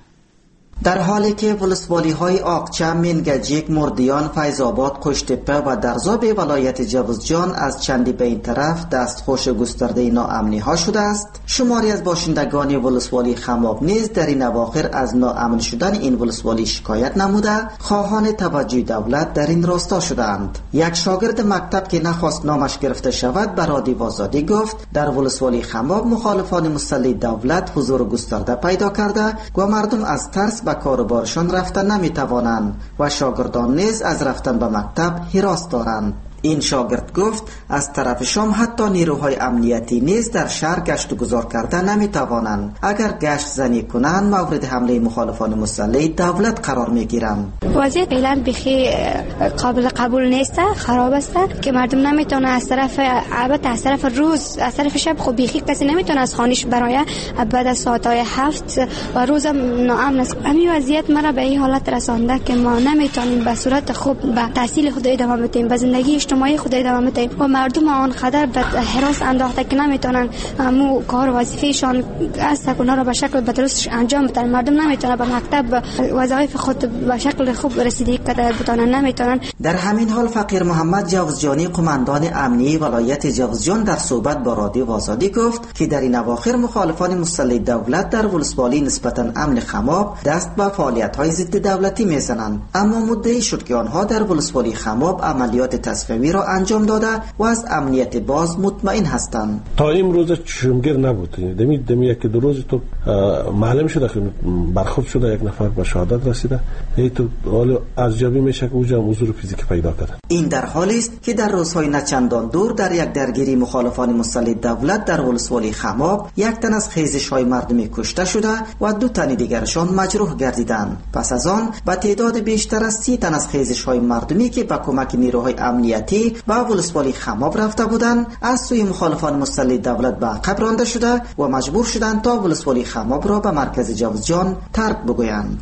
در حالی که ولسوالی های آقچه، منگجیک، مردیان، فیض‌آباد، قشتپه و درزاب ولایت جوزجان از چندی به این طرف دستخوش گسترده ناامنی ها شده است، شماری از باشندگان ولسوالی خماب نیز در این اواخر از ناامن شدن این ولسوالی شکایت نموده خواهان توجه دولت در این راستا شدند. یک شاگرد مکتب که نخواست نامش گرفته شود به رادیو آزادی گفت در ولسوالی خماب مخالفان مسلح دولت حضور گسترده پیدا کرده و مردم از ترس به کاربارشان رفتن نمیتوانند و شاگردان نیز از رفتن به مکتب هراس دارند. این شاگرد گفت از طرف شام حتی نیروهای امنیتی نیز در شهر گشت و گذار کرده نمیتوانند. اگر گشت زنی کنند مورد حمله مخالفان مسلح دولت قرار میگیرند. وضعیت فعلا بخی قابل قبول نیست، خراب است که مردم نمیتونه از طرف البته از طرف روز از طرف شب خب بخی کسی نمیتونه از خانش برای بعد از ساعت‌های 7 و روز ناامن است. همین وضعیت ما را به این حالت رسانده که ما نمیتونیم به صورت خوب به تحصیل خود ادامه بدیم، به زندگی اجتماعی خود ادامه بدیم و مردم آنقدر به هراس انداخته که نمیتونن مو کار وظیفه‌شان است اونا را به شکل درست انجام بدن. مردم نمیتونن به مکتب وظایف خود به شکل خوب رسیدگی بتونن، نمیتونن. در همین حال فقیر محمد جوزجانی قماندان امنیه ولایت جوزجان در صحبت با رادیو آزادی گفت که در این اواخر مخالفان مسلح دولت در ولسوالی نسبتا امن خماب دست به فعالیت‌های ضد دولتی میزنند، اما مدعی شد که آنها در ولسوالی خماب عملیات تصفیه‌ای را انجام داده و از امنیت باز مطمئن هستند. تا امروز چشمگیر نبود. دمی یک دو روز تو معلوم شده که برخورد شده یک نفر به شهادت رسیده. ای تو حالا ارزیابی میشه که اوجا حضور فیزیکی پیدا کرده. این در حالی است که در روزهای نچندان دور در یک درگیری مخالفان مسلح دولت در ولسوالی خماب یک تن از خیزش‌های مردمی کشته شده و 2 تن دیگرشان مجروح گردیدند. پس از آن به تعداد بیشتر از 30 تن از خیزش‌های مردمی که با کمک نیروهای امنیتی به ولسوالی خماب رفته بودند از سوی مخالفان مسلح دولت به عقب رانده شده و مجبور شدند تا ولسوالی خماب را به مرکز جوزجان ترک بگویند.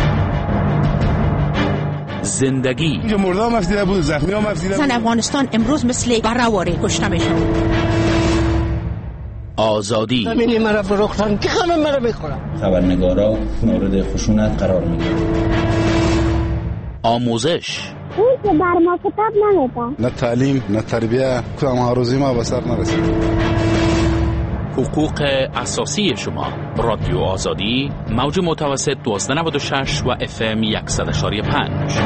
زندگی مردم مفسیده بود، زخمی ها مفسیده بود. افغانستان امروز مثل برهواری کشته میشن. آزادی. همینی مرا بروختن که همه مرا میخورم. خبرنگارا مورد خشونت قرار میگیرن. آموزش. اون که بر ما کتاب نمیده. نه تعلیم نه تربیه، کدام هروزی ما به سر نرسید. حقوق اساسی شما. رادیو آزادی، موج متوسط 1296 و FM 100.5.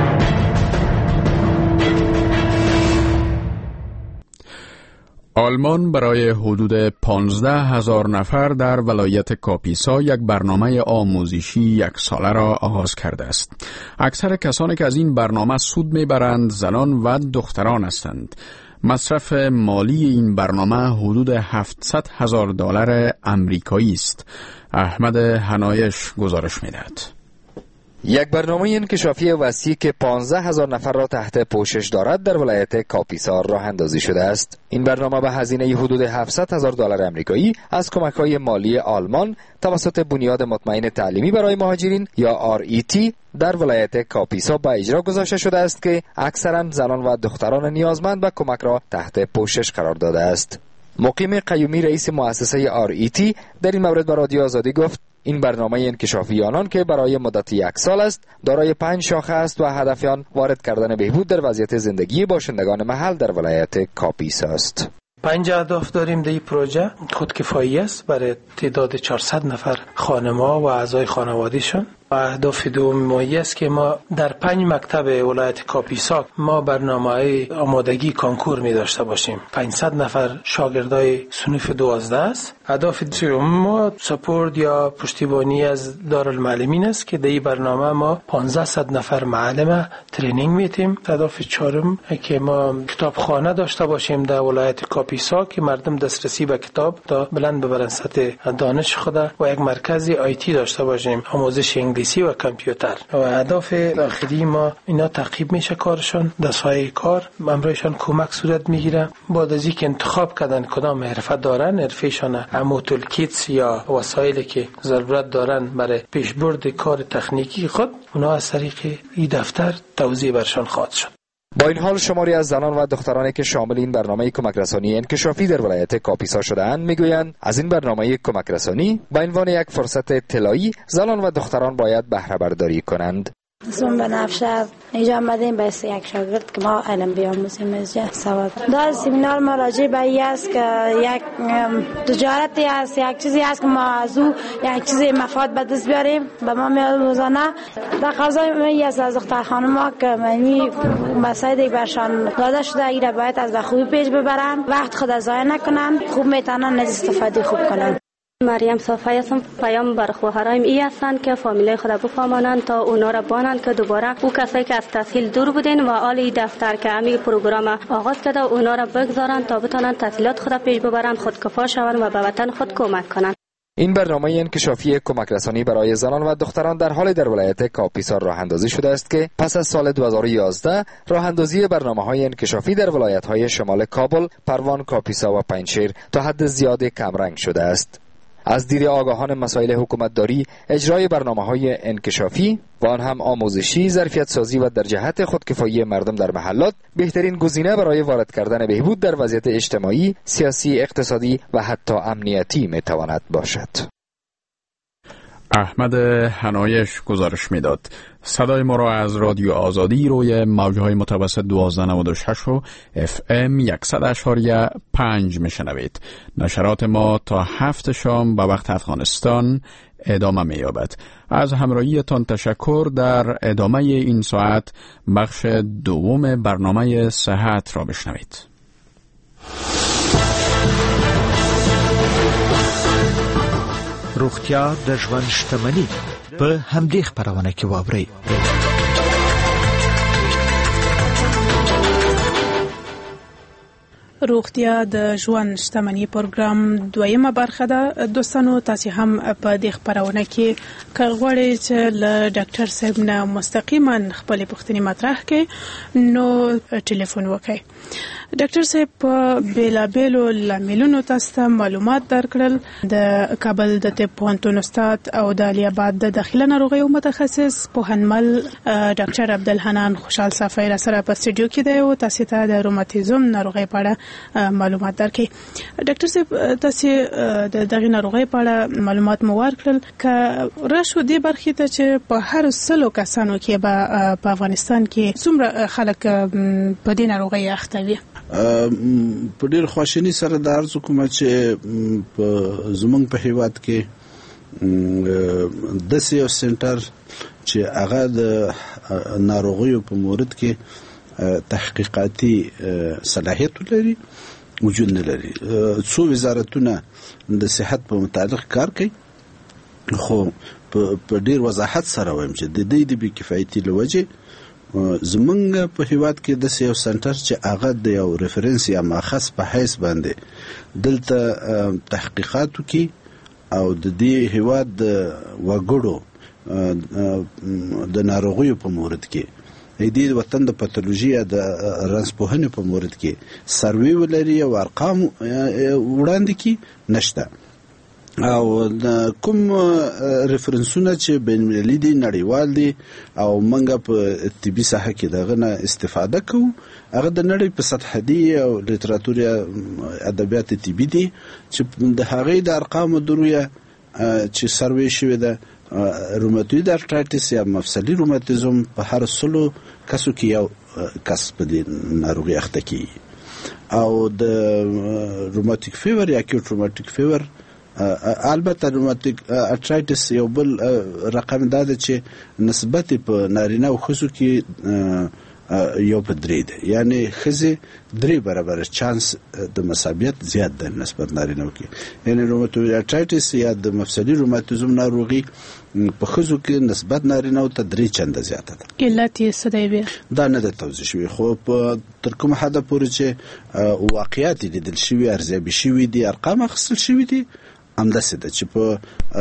آلمان برای حدود 15,000 نفر در ولایت کاپیسا یک برنامه آموزشی 1 ساله را آغاز کرده است. اکثر کسانی که از این برنامه سود میبرند زنان و دختران هستند. مصرف مالی این برنامه حدود $700,000 امریکایی است. احمد حنایش گزارش میدهد. یک برنامه انکشافی وسیع که 15,000 نفر را تحت پوشش دارد در ولایت کاپیسا راه اندازی شده است. این برنامه به هزینه حدود $700,000 امریکایی از کمک‌های مالی آلمان توسط بنیاد مطمئن تعلیمی برای مهاجرین یا RET در ولایت کاپیسا به اجرا گذاشته شده است که اکثرا زنان و دختران نیازمند به کمک را تحت پوشش قرار داده است. مقیم قیومی رئیس مؤسسه RET در این مورد به رادیو آزادی گفت این برنامه انکشافی آنان که برای مدت 1 سال است دارای 5 شاخه است و هدف آن وارد کردن بهبود در وضعیت زندگی باشندگان محل در ولایت کاپیسا است. 5 اهداف داریم در این پروژه. خودکفایی است برای تعداد 400 نفر خانم‌ها و اعضای خانواده‌شان. اهداف دومی است که ما در 5 مکتب ولایت کاپیسا ما برنامه آمادگی کنکور می داشته باشیم. 500 نفر شاگردای صنف 12 است. اهداف سوم ما سپورت یا پشتیبانی از دارالمعلمین است که در این برنامه ما 1500 نفر معلم ترینینگ میتیم. اهداف چهارم که ما کتابخانه داشته باشیم در ولایت کاپیسا که مردم دسترسی به کتاب تا بلند ببرن سطح دانش خود و یک مرکز آیتی داشته باشیم، آموزش انگلیسی و کامپیوتر. و اهداف داخلی ما اینا تعقیب میشه کارشان، دستهای کار امرایشان کمک صورت میگیره. بعد از اینکه انتخاب کردن کدام حرفت دارن، حرفشان اموتول کیتس یا وسایلی که ضرورت دارن برای پیشبرد کار تکنیکی خود، اونا از طریق این دفتر توزیع برشان خواهد شد. با این حال شماری از زنان و دخترانی که شامل این برنامه کمک رسانی انکشافی در ولایت کاپیسا شده‌اند میگویند از این برنامه کمک رسانی به عنوان یک فرصت طلایی زنان و دختران باید بهره برداری کنند. اسم بنفشه اینجا آمدیم به یک شاگرد که ما علم بیاموزیم از سواد. در سمینار ما راجع به این است که یک تجارتی است، یک چیزی است که ما از او یک چیزی مفاد به دست بیاریم. به ما میاد روزانه تقاضای ما است از دختر خانم‌ها که منی مسائلی برشان داده شده اینا باید از خوبی پیش ببرن، وقت خود ضایع نکنن، خوب میتونن از استفاده خوب کنن. مریم صافی هستم. پیام بر خواهرایم این هستند که فامیلای خود بفهمانند تا اونا را بانند که دوباره او کسایی که از تحصیل دور بودین و آلی دفتر که همین پروگرام آغاز کرده اونا را بگذارند تا بتونن تحصیلات خود پیش ببرند، خودکفا شوند و به وطن خود کمک کنند. این برنامه انکشافی کمک رسانی برای زنان و دختران در حال در ولایت کاپیسا راه اندازی شده است که پس از سال 2011 راه اندازی برنامه‌های انکشافی در ولایت‌های شمال کابل، پروان، کاپیسا و پنجشیر تا حد زیاد کمرنگ شده است. از دید آگاهان مسائل حکومتداری، اجرای برنامه‌های انکشافی و آن هم آموزشی، ظرفیت سازی و در جهت خودکفایی مردم در محلات بهترین گزینه برای وارد کردن بهبود در وضعیت اجتماعی، سیاسی، اقتصادی و حتی امنیتی میتواند باشد. احمد حنایش گزارش میداد. صدای ما را از رادیو آزادی روی موجهای متوسط 1296 و FM 100.5 میشنوید. نشرات ما تا 7 شام به وقت افغانستان ادامه می‌یابد. از همراهیتان تشکر. در ادامه این ساعت بخش دوم برنامه صحت را بشنوید. روغتیا د ژوند شتمني په همدې خپرونه کې واورئ. روغتیا د ژوند شتمني پروګرام دویمه برخه ده. دوستانو تاسو هم په دې خپرونه کې کغوړې چې له ډاکټر صاحب نه مستقیما خپل پوښتنې مطرح کړي نو ټلیفون وکړئ. ډاکټر صاحب په بیلابیلو لاملونو تاسو ته معلومات درکړل. د کابل د طب پوهنتون استاد او د علي آباد د داخله ناروغیو متخصص پوهنمل ډاکټر عبدالحنان خوشحال صافی را سره په سټوډیو کې دی او تاسو ته د روماتیزم ناروغي په اړه معلومات درکړي. ډاکټر صاحب تاسو د دغه ناروغۍ په اړه معلومات مو ورکړل ک راشو دې برخې ته چې په هر 100 کسانو کې په افغانستان کې څومره خلک په دې ناروغۍ اخته وي؟ په ډېر خواشینی سره د عرض کوم چې زمونږ په هیواد کې د یو سنټر چې هغه د ناروغیو په مورد کې تحقیقاتي صلاحیت لري وجود نه لري. څو وزارتونه د صحت په متعلق کار کوي، خو په ډیر وضاحت سره وایم چې د دې د بې کفایتي لوجه زمونږ په هیواد کې د یو سنټر چې هغه د یو ریفرنس یا ماخذ په حیث باندې دلته تحقیقاتو کې او د دې هیواد د وګړو د ناروغیو په مورد کې دې وطن د پاتولوژي د رنسپوهنې په مورد کې سروي ولري او ارقام وړاندې کې نشته، او کوم ریفرنسونه چې بین المللي دي نړیوال دي او منګه په طبي ساحه کې دغه نه استفاده کوو، هغه د نړۍ په سطح دي او لیټراتور ادبیات طبي دي چې د هغې د ارقامو درویه چې سروي شوی ده روماتوید ارترایټس یا مفصلي روماتیزم په هر 100 کسو کې یو کس په دې ناروغي اخته کیږي، او د روماتیک فیور یا اکیوټ روماتیک فیور البته روماتیک ارترایټس یو بل رقم دا ده چې نسبت په نارینه او ښځو کې یو په 3 ده، یعنی ښځې 3 برابر چانس د مصابیت زیات ده نسبت نارینه کې، یعنی روماتوید ارترایټس یا د مفصلي روماتیزم ناروغي په ښځو کې نسبت نارینه او ته 3 چنده زیاته ده. علت یې څه دی؟ دا نه ده توضیح شوی، خو تر کومه حده پورې چې واقعیات لیدل شوي، ارزیابي شوي دي، ارقام اخیستل شوي دي، همداسې ده چې په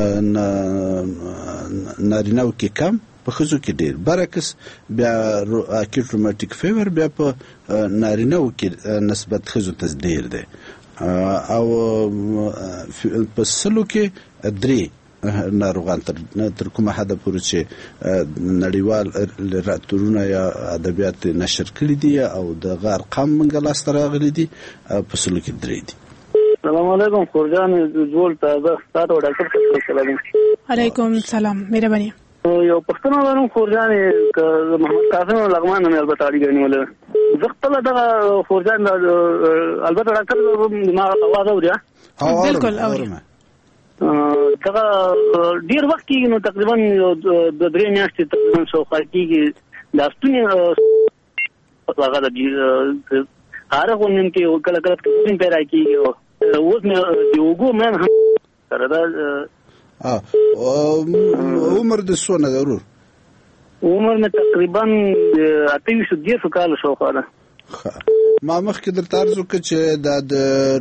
نارینه کې کم په ښځو کې ډېر. برعکس بیا اکیوټ روماتیک فیور بیا په نارینه کې نسبت ښځو ته ډېر دی، او په 100 کې 3 ناروغان تر کومه حده پورې چې نړیوال لیټراتورونه یا ادبیات نشر کړي دي او د ارقام منګه لاسته راغلي دي، په 100 کې 3 دي. السلام علیکم خورجان جوړ تازه تاسو ډاکټر صاحب سلام. علیکم السلام، مهرباني. یو پښتنه ورو خورجان محمد قاسم لغمان نه البته اړیږي نیول زغتله دا خورجان البته ډاکټر ما आवाज اوریا؟ بالکل اورم. دا ډیر وخت کې نو تقریبا د 3 میاشتې تقریبا شوخه کېږي دا ستونی هغه د هغه ونن کې کله کله څنګه پیدا کېږي اوس مې یوګو مې سره دا عمر د سونه ضرور عمر مې تقریبا 28 کال شوخه ده. ما مخکې درته عرض وکړ چې دا د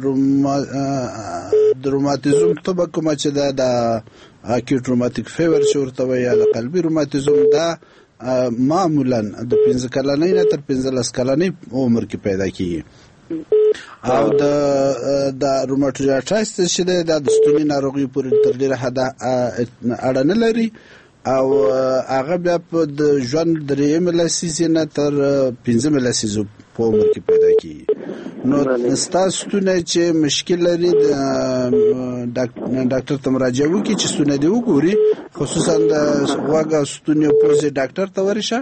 روماتیزم طبعا کومه چې دا د اکیوټ روماتیک فیور چې ورته وایي یا د قلبي روماتیزم دا معمولا د 15 کلنۍ نه تر 15 کلنۍ عمر کې پیدا کیږي، او د روماتوید ارترایټس چې د ستوني ناروغي پورې تر ډیره حده اړه نه لري، او هغه بیا په د ژوند 3 لسیزې نه تر 15 لسیزو په عمر کې پیدا کیږي. نو ستاسو ستونی چې مشکل لري ډاکټر ته مراجعه وکړي چې ستونی دې وګوري، خصوصا د غوږ او ستوني او پوزې ډاکټر ته ورشه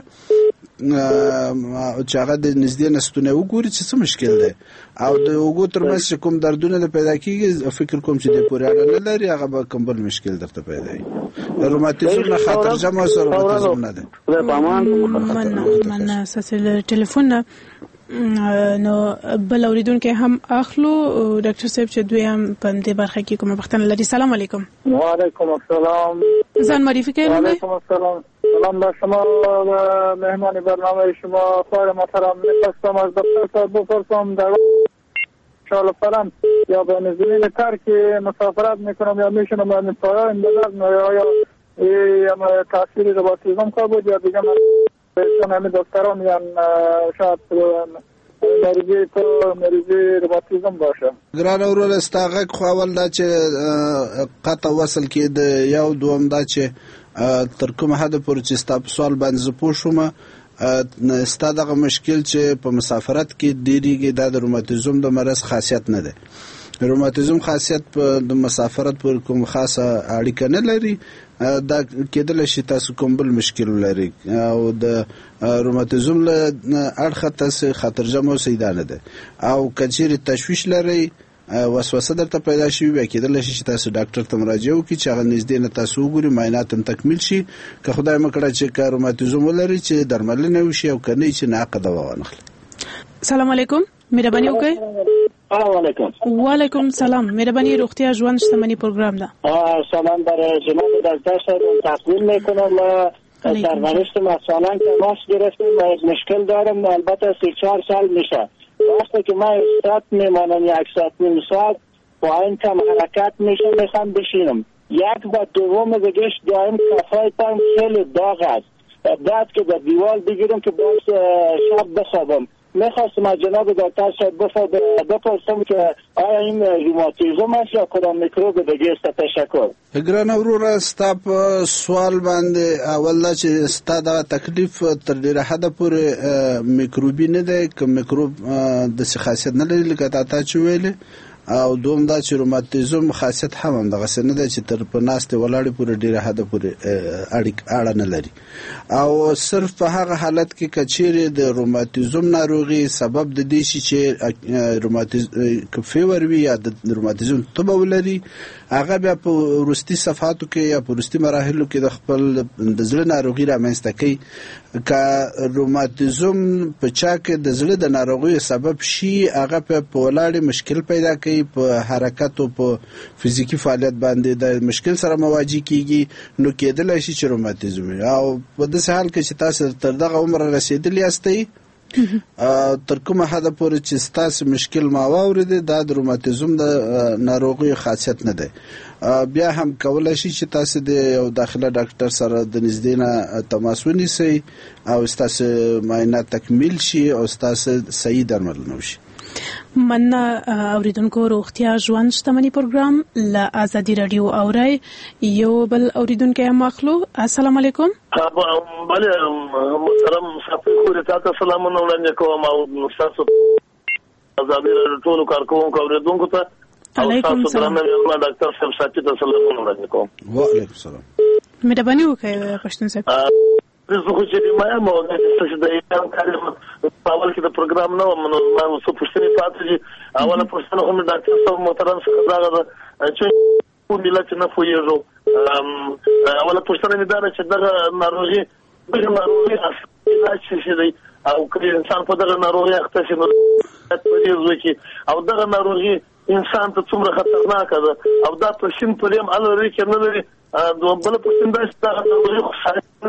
چې هغه د نږدې نه ستونی وګوري چې څه مشکل دی، او د اوږو ترمنځ چې کوم دردونه پیدا کیږي فکر کوم چې د پورې اړه نه لري، هغه به کوم بل مشکل درته پیدا وي. روماتیزم نه خاطر جمع سره روماتیزم نه ده. من سلسله ټلیفون نو بل اوریدونکو هم اخلو ډاکټر صاحب چې دوی هم په دې برخه کې کومه پوښتنه لري. سلام علیکم. وعلیکم السلام. ځان معرفي کړئ. وعلیکم السلام. سلام بر شما و مهمان برنامه شما خواهر محترم. می‌خواستم از دکتر صاحب بپرسم در شال فرم یا به نزدیک کار که مسافرت میکنم یا میشونم این پایان بدرد یا تاثیر روماتیزم که بود یا دیگه من چون همین دکتران یا شاید مریضی روماتیزم باشه. ګران اورول استاغه خو اول دا چې قطع وصل کې د یو دوم دا چې تر کومه حد پورې چې تاسو سوال باندې پوښوم ستا دغه مشکل چې په مسافرت کې ډیریږي دا د روماتیزم د مرض خاصیت نه ده. روماتیزم خاصیت په د مسافرت پر کوم خاصه اړیکه نه لري. دا کېدل شي تاسو کوم بل مشکل لري او د روماتیزم له اړخه تاسو خطرجن اوسئ دا نه ده. او کچېرې تشویش لري وسوسه درته پیدا شي بیا کېدل شي چې تاسو ډاکټر ته مراجعه وکړئ چې هغه نږدې نه تاسو وګوري معاینات هم تکمیل شي که خدای مکړه چې روماتیزم ولري چې درملنه وشي او کنه چې ناقه دوا ونخلي. سلام علیکم مهرباني وکړئ. سلام علیکم. وعلیکم سلام. مهربانی روغتیا ژوند شتمنی پروگرام ده. سلام برای جناب دکتر صاحب تقدیم میکنم. سرنوشت مثلا که ماست گرفتیم و از مشکل دارم البته 3-4 سال میشه. وقتی که من استاد میمانم 1 ساعت نیم ساعت با این کم حرکت میشه میخوام بشینم. یک و دوم دیگهش دائم کفای پایم خیلی داغ است. بعد که در دیوال بگیرم که باز شب بخوابم. میخواستم از جناب دکتر صاحب بپرسم که آیا این روماتیزم است یا کدام میکروب دیگه است؟ تشکر. ګرانه وروره ستا په سوال باندې اول دا چې ستا دا تکلیف تر ډیره حده پورې میکروبي نه دی که میکروب داسې خاصیت نه لري لکه تا چې ویلې او دوم دا چې روماتیزم خاصیت هم دغسې نه دی چې تر په ناستې ولاړې پورې ډیره حده پورې اړه نه لري او صرف په هغه حالت کې که چیرې د روماتیزم ناروغي سبب د دې شي چې فیور وي یا د روماتیزم تبه ولري هغه بیا په وروستي صفحاتو کې یا په وروستي مراحلو کې د خپل د زړه ناروغي رامنځته کوي. که روماتیزم په چا کې د زړه د ناروغیو سبب شي هغه په ولاړې مشکل پیدا کوي په حرکت او په فزیکی فعالیت باندې د مشکل سره مواجه کیږي نو کېدلی شي چې روماتیزم وي او په داسې حال کې چې تاسو تر دغه عمره رسېدلی یاستئ تر کومه حده پورې چې ستاسو مشکل ما واورېدی دا د روماتیزم د ناروغیو خاصیت نه دی. بیا هم کولی شي چې تاسو د یو داخله ډاکټر سره د نږدې نه تماس ونیسئ او ستاسو معاینات تکمیل شي او ستاسو صحیح درملنه وشي. مننه اوریدونکو روغتیا ژوند شتمنی پروگرام له ازادي رادیو اورای یو بل اوریدونکو هم اخلو. السلام علیکم. بله محترم صاحب خو تاسو سلامونه وړاندې کوم او تاسو ازادي رادیو ټول کارکونکو اوریدونکو ته علیکم السلام. ډاکټر صاحب ساتي ته سلامونه وړاندې کوم. وعلیکم السلام. مهرباني وکړئ پښتون صاحب. زه خو چې ما یم او چې د ایام کارم په اول کې د پروګرام نه وم نو ما څه پوښتنې پاتې دي. اوله پوښتنه خو مې ډاکټر صاحب محترم څخه راغله چې ملت نه پوهېږو. اوله پوښتنه مې دا ده چې دغه ناروغي علاج څه دی او که انسان په دغه ناروغي اخته شي نو پرهیز وکړي او دغه ناروغي انسان ته څومره خطرناکه ده او دا په شین پورې هم لري که نه لري. بله پوښتنه دا چې دغه ناروغي خو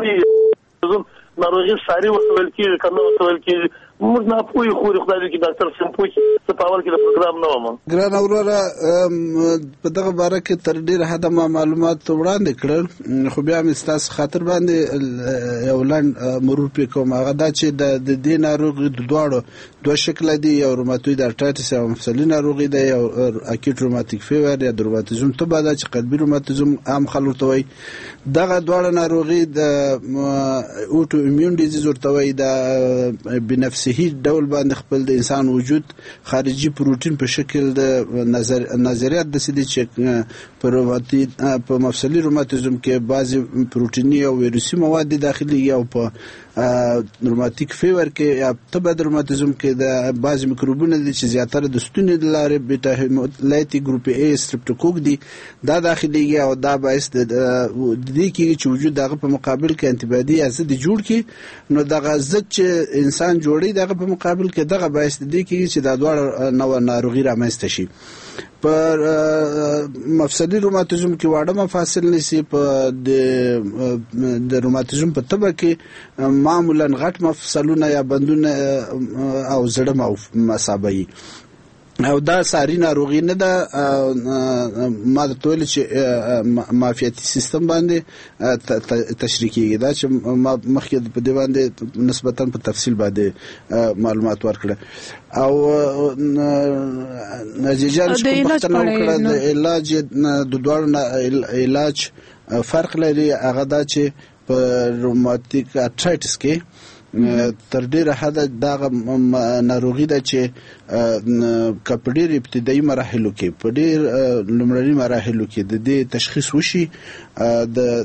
ناروغي ساري ورته ویل کېږي که نه ورته ویل کېږي موږ نه پوهې خوري خدای دې کړي ډاکټر صاحب پوه کړي. زه په اول کې د پروګرام نه وم. ګرانه وروره په دغه باره کې تر ډېره حده ما معلومات وړاندې کړل خو بیا مې ستاسو خاطر باندې یو لنډ مرور پرې کوم. هغه دا چې د دې ناروغي د دواړو دوه شکله دي یو روماتوید ارترایټس یو مفصلي ناروغي ده یو اکیوټ روماتیک فیور یا د روماتیزم تبه ده چې قلبي روماتیزم عام خلک ورته وایي. دغه دواړه ناروغي د اوټو ایمیون ډیزیز ورته وایي د بنفسه ډول باندې خپل د انسان وجود خارجي پروتین په شکل د نظریات د سدي چې په مفصلي روماتیزم کې بعضي پروتیني او ویروسي مواد داخلي او په روماتیک فیور کې یا تبه د روماتیزم کې د بعضي میکروبونه دي چې زیاتره د ستوني د لارې بیټا هیمولايټ ګروپ A سترپټوکوک دي دا داخلي او دا باعث د دې کې چې وجود دغه په مقابل کې انټي باډي یا ضد جوړ کی نو دغه ضد چې انسان جوړي دغه په مقابل کې دغه باعث دي چې دا دوه نوع ناروغي رامنځته شي. پر مفصلي روماتیزم کې واړه مفاصل نشي په د روماتیزم په تبه کې معمولا غټ مفصلونه یا بندونه او زړه مصابه او دا ساري ناروغي نه ده. ما د ټول چې مافیاتي سیستم باندې تشریح کیږي دا چې ما مخکې په دې باندې نسبتا په تفصیل باندې معلومات ورکړه او نتیجه چې پښتنه وکړه د علاج د دوړ علاج فرق لري. هغه دا چې په روماتیک ارترایټس کې تر ډیره حد دغه ناروغي ده چې په ډیر ابتدایي مراحلو کې په ډیر لومړني مراحلو کې د دې تشخیص وشي د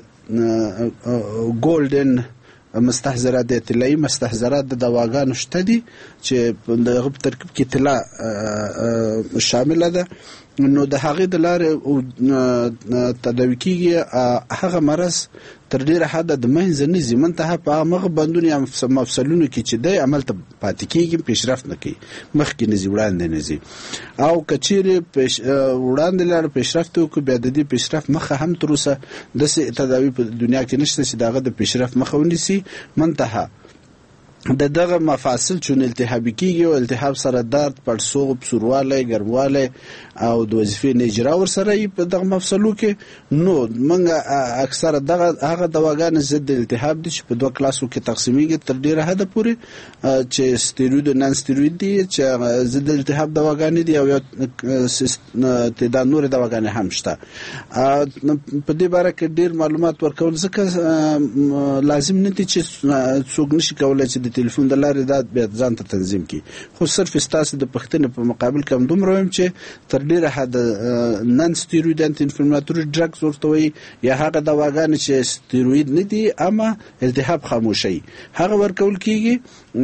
ګولډن مستحضرات د طلایی مستحضرات د دواګانو شته دي چې د ترکیب کې طلا شامل ده، نو د هغې د لارې تداوي کېږي هغه مرض تر ډیره حده د منځه نه ځي، منتها په هغه بندونو یا مفصلونو کې چې دی عمل ته پاتې کېږي، پیشرفت نه کوي، مخکې نه ځي، وړاندې نه ځي. او که چیرې وړاندې لاړ پیشرفت وکړو، بیا د دې پیشرفت مخه هم تر اوسه داسې تداوي په دنیا کې نشته چې د هغه د پیشرفت مخه ونیسي، منتها د دغه مفاصل چون التهابي کېږي او التهاب سره درد، پړسوب، سوروالی، ګرموالی او د وظیفې نه اجرا ورسره یي په دغه مفصلو کې، نو موږ اکثره دغه هغه دواګانې ضد التهاب دي چې په دوه کلاسو کې تقسیمیږي تر ډیره حده پورې، چې ستیروید او نان ستیروید دي چې ضد التهاب دواګانې دي، او یا تعداد نور دواګانې هم شته. په دې باره کې ډیر معلومات ورکول ځکه لازم نه دي چې څوک نشي کولی چې د ټلیفون د لارې دا بیا ځان ته تنظیم کړي، خو صرف ستاسو د پوښتنې په مقابل کې هم دومره وایم چې تر ډیره حد نن ستیروید انټي انفلاماتوري ډرګز ورته وایي، یا هغه دواګانې چې ستیروید نه دي اما التهاب خاموشي هغه ورکول کېږي،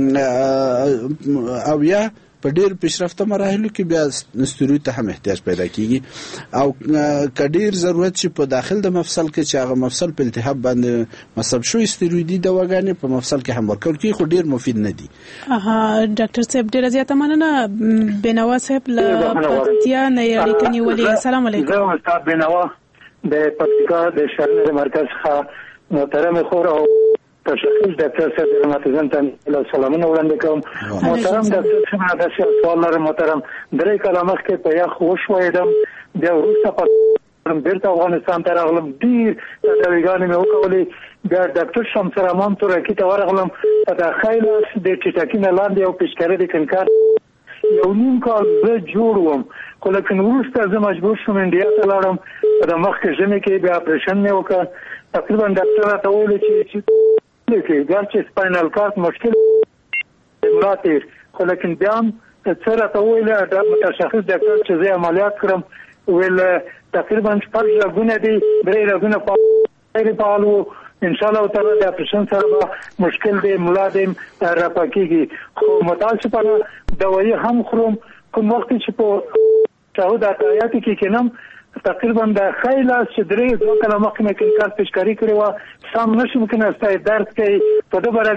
او یا په ډیر پیشرفته مراحلو کې بیا ستیروید ته هم احتیاج پیدا کیږي. او که ډیر ضرورت چې په داخل د مفصل کې چې هغه مفصل په التهاب باندې مصب شوی ستیرویدي دواګانې په مفصل کې هم ورکول کیږي، خو ډیر مفید نه دي. ډاکټر صاحب ډیره زیاته مننه. بینوا صاحب له پکتیا نه اړیکه نیولې. السلام علیکم. زه استاد بینوا د پکتیا د شهر مرکز څخه محترم خور او تشخیص ډاکټر صاحب روماتیزم ته سلامونه وړاندې کوم. محترم ډاکټر صاحب دا سوال لرم. محترم درې کاله مخکې په یخ وشویدم، بیا وروسته په بیرته افغانستان ته راغلم، ډیر تداویګانې مې وکولې، بیا ډاکټر شمس رحمان تورکی ته ورغلم، په داخل د ټیټاکي نه لاندې او پیشکاري د کنکار یو نیم کال زه جوړ وم، خو لیکن وروسته زه مجبور شوم انډیا ته لاړم. په مخکې ژمي کې بیا اپریشن مې وکړ. تقریبا ډاکټر راته وویل چې ګرچې سپاینل کارت مشکل ملاتیر، خو لیکن بیا هم څه راته وویل متشخص ډاکټر چې زه عملیات کړم، ویل تقریبا 4 رګونه دي، 3 رګونه فعال وو، ان شاء الله تعالی د اپریشن سره به مشکل دی ملا دې راپکیږي. خو متاسفانه دوايي هم خورم، کوم وخت چې په شاهد عطیات کې کینم تقریبا د خیلاس چې دوه کله مخکې مې کار پیشکاری کړی و، سم نشم کنه ستای درد کوي، په دې باره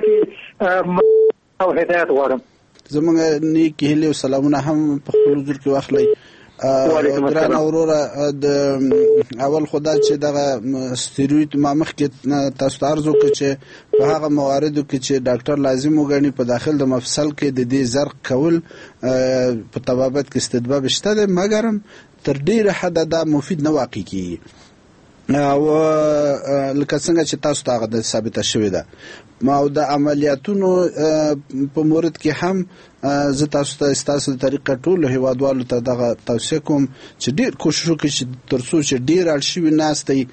کې او هدایت غواړم. زمونږ نیک هیله او سلامونه هم په خپل حضور کې واخلئ. ګران اوروره د اول خدای چې دغه ستیروید ما مخکې تاسو ته عرض وکړ چې په هغه مواردو کې چې ډاکټر لازم وګڼي په داخل د مفصل کې د دې زرق کول په طبابت کې استدباب شته ده، مګرم تر ډیره حد دا مفید نه واقع کیږي. او لکه څنګه چې تاسو ته هغه ثابته شوې ده. ما د عملیاتونو په مورد کې هم زه تاسو ته ستاسو د طریقه ټول هیوادوالو ته دغه توصیه کوم چې ډیر کوشش وکړي چې ترڅو چې ډیر اړ شوي ناستئ،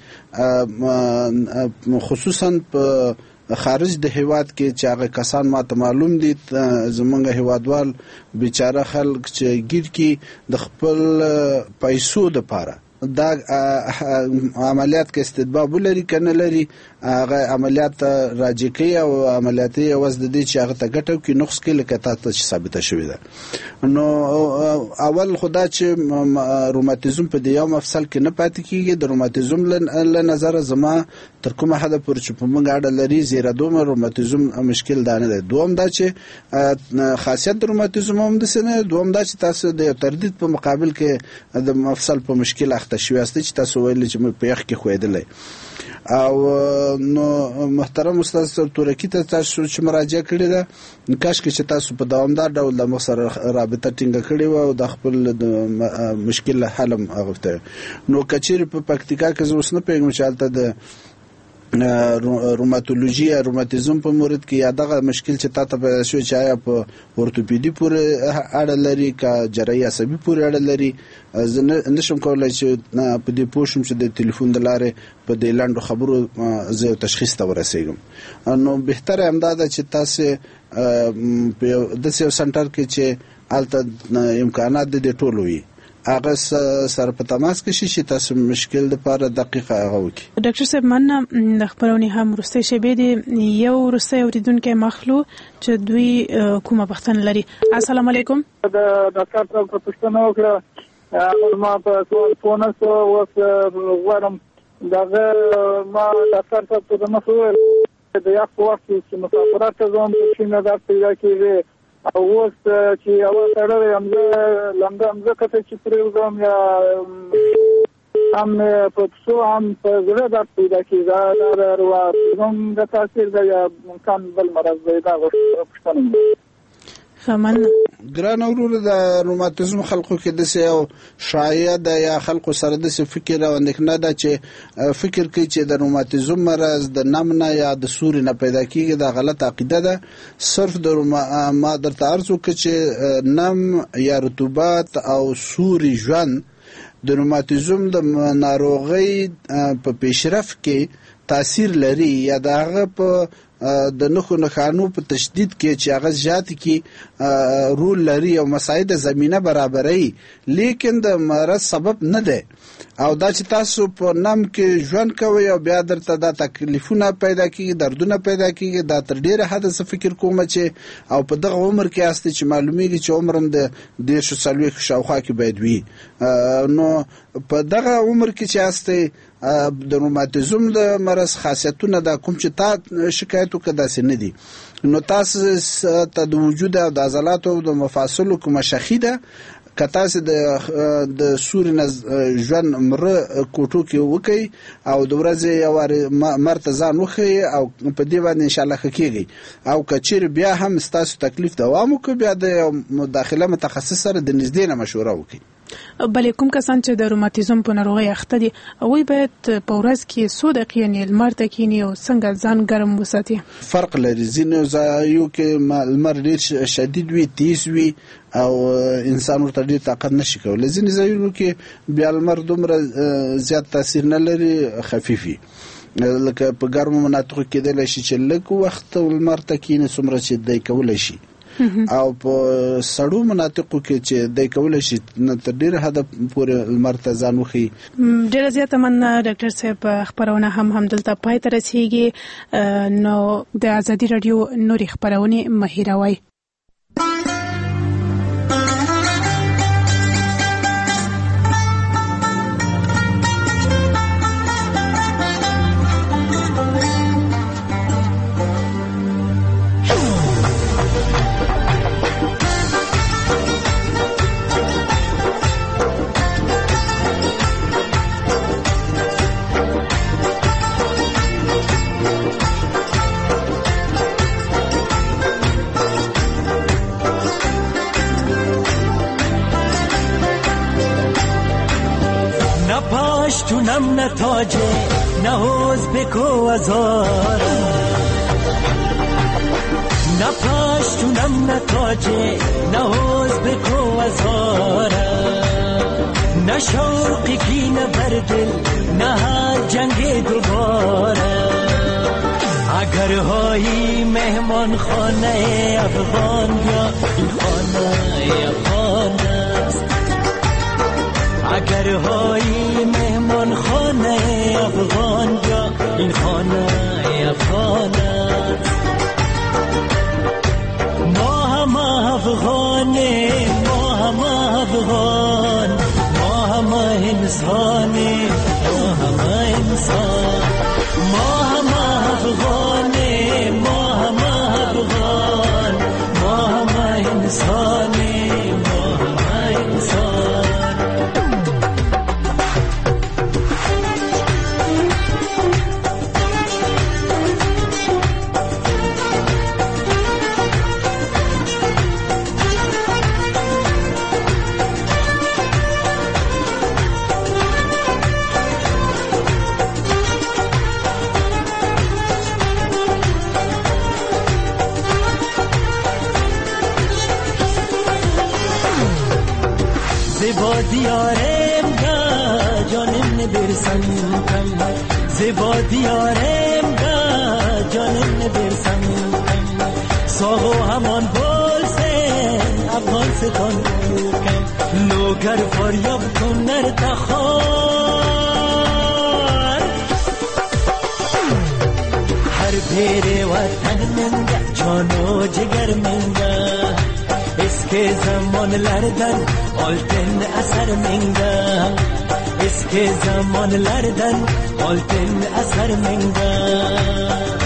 خصوصا په خارج د هیواد کې چې هغه کسان ماته معلوم دي، زمونږ هیوادوال بیچاره خلک چې ګیر کې د خپل پیسو د پاره دا عملیات کې استدباب لري کنه لري، هغه عملیات راجع کوي او عملیاتي عوض د دې چې هغه ته ګټو کې نقص کې لکه تاسو ثابته شوې ده. نو اول خدا چې روماتیزم په دیو مفصل کې نه پاتې کیږي، د روماتیزم له نظر زما تر کومه حد پورې چې په موږ اړه لري زیره دومره روماتیزم مشکل دانه ده. دوم دا چې خاصیت د روماتیزم هم د سنه، دوم دا چې تاسو د تردید په مقابل کې د مفصل په مشکل اخته شوی است چې تاسو ویل چې په یخ کې خویدلې. او نو محترم استاد تورکی ته تاسو چې مراجعه کړې ده، کاش کې چې تاسو په دوامدار ډول د مخسر رابطه ټینګه کړې و او د خپل مشکل حل هم غوښته. نو کچېر په پکتیکا کې زه اوس نه پیغام چالت ده روماتولوژي یا روماتیزم په مورد کې یا دغه مشکل چې تاسو پیدا شو چې آیا په اورتوپیدي پورې اړه لري کا جراحي عصبي پورې اړه لري زه نشم کولای چې په دې پوښتنه چې د ټلیفون د لارې په دې لاندو خبرو زه تشخیص ته ورسېږم نو بهتره همدا ده چې تاسو په داسې سنټر کې چې الته امکانات د ټولو وي هغه سره په تماس کې شي چې تاسو مشکل د لپاره دقیقه هغه وکړي. ډاکټر صاحب من د خبرونې هم وروستۍ شېبې دي یو وروستۍ اوریدونکی مخلو چې دوی کومه پوښتنه لري. السلام علیکم. د ډاکټر صاحب په پوښتنه وکړه ما په سوال فون سره اوس غواړم دغه ما ډاکټر صاحب ته د مسؤل د یو وخت چې مسافرت ته ځم چې نه دا پیدا کیږي او اوس چې اول سره لمده کته چې پرېږدم یا هم په څو هم په زړه درد پیدا کېږي دا رواتیزم د تاثیر دی یا امکان بل مرض دی دا پوښتنه خمن ګران ورور د روماتیزم خلکو کې د سه شایع د یا خلکو سره د فکر او اندېښنه ده چې فکر کوي چې د روماتیزم مرض د نمنه یا د سوري نه پیدا کیږي دا غلط عقیده ده صرف د ما درته عرض وکړ چې نم یا رطوبت او سوري ژوند د روماتیزم د ناروغي په پیشرفت کې تاثیر لري یا دغه په د نخانو په تشدید کې چې هغه ذات کې رول لري او مساعد زمينه برابرۍ لیکن د مرض سبب نه ده او دا چې تاسو په نام کې ژوند کوي او بیا درته دا تکلیفونه پیدا کیږي دردونه پیدا کیږي دا تر ډیره حد څخه فکر کوم چې او په دغه عمر کې است چې معلومیږي چې عمرم د 10 شاوخوا کې باید وي نو په دغه عمر کې چې است د روماتیزم د مرض خاصیتونه دا کوم چې تا شکایت وکړه داسې نه دي نو تاسو ته د وجود او د عضلاتو د مفاصلو کومه شخې ده که تاسو د سوري نه ژوند مره کوټو کې وکړئ او د ورځې یو مرته ځان وښیي او په دې باندې انشاءالله ښه کېږي او که چیرې بیا هم ستاسو تکلیف دوام وکړي بیا د مداخله متخصص سره د نږدې نه مشوره وکړي. بلې کوم کسان چې د روماتیزم په ناروغۍ اخته دي هغوی باید په ورځ کې څو دقیقې یعنې لمر ته کښېني او څنګه ځان ګرم وساتي؟ فرق لري ځینو ځایو کې لمر ډېر شدید وي تیز وي او انسان ورته ډېر طاقت نشي کولی ځینې ځایونو کې بیا لمر دومره زیات تاثیر نه لري خفیف وي لکه په ګرمو مناطقو کېدلی شي چې لږ وخت لمر ته کښېني څومره چې دی کولی شي او په سړو مناطقو کې چې دای کولای شي تر ډیره حد پورې لمر ته ځان وښیي. ډیره زیاته مننه ډاکټر صاحب خبرونه هم دلته پای ته رسیږي نو د ازادي رادیو نوري خبرونه مه هیروئ. پشتونم نه تاجه نه حوز بکو ازارم نه پشتونم نه تاجه نه حوز بکو ازارم نه شوقی کی نه بردل نه هر جنگ دوباره اگر هایی مهمان خانه افغان یا این خانه افغان است اگر هایی مهمان خانه افغان یا این خانه افغان است ما هم افغانه ما هم افغان ما هم انسانه ما هم انسان ما هم افغانه ما هم افغان ما هم انسانه ما هم انسان. زیبا دیارم دا جانم نبرسم زیبا دیارم دا جانم نبرسم ساغو همان بولسن افغانستان بولکن لوگر فاریاب کن نر تخار هر پیر وطن منگه جانو جگر منگه اسکه زمان لردن آلتن اثر منگه اسکه زمان لردن آلتن اثر منگه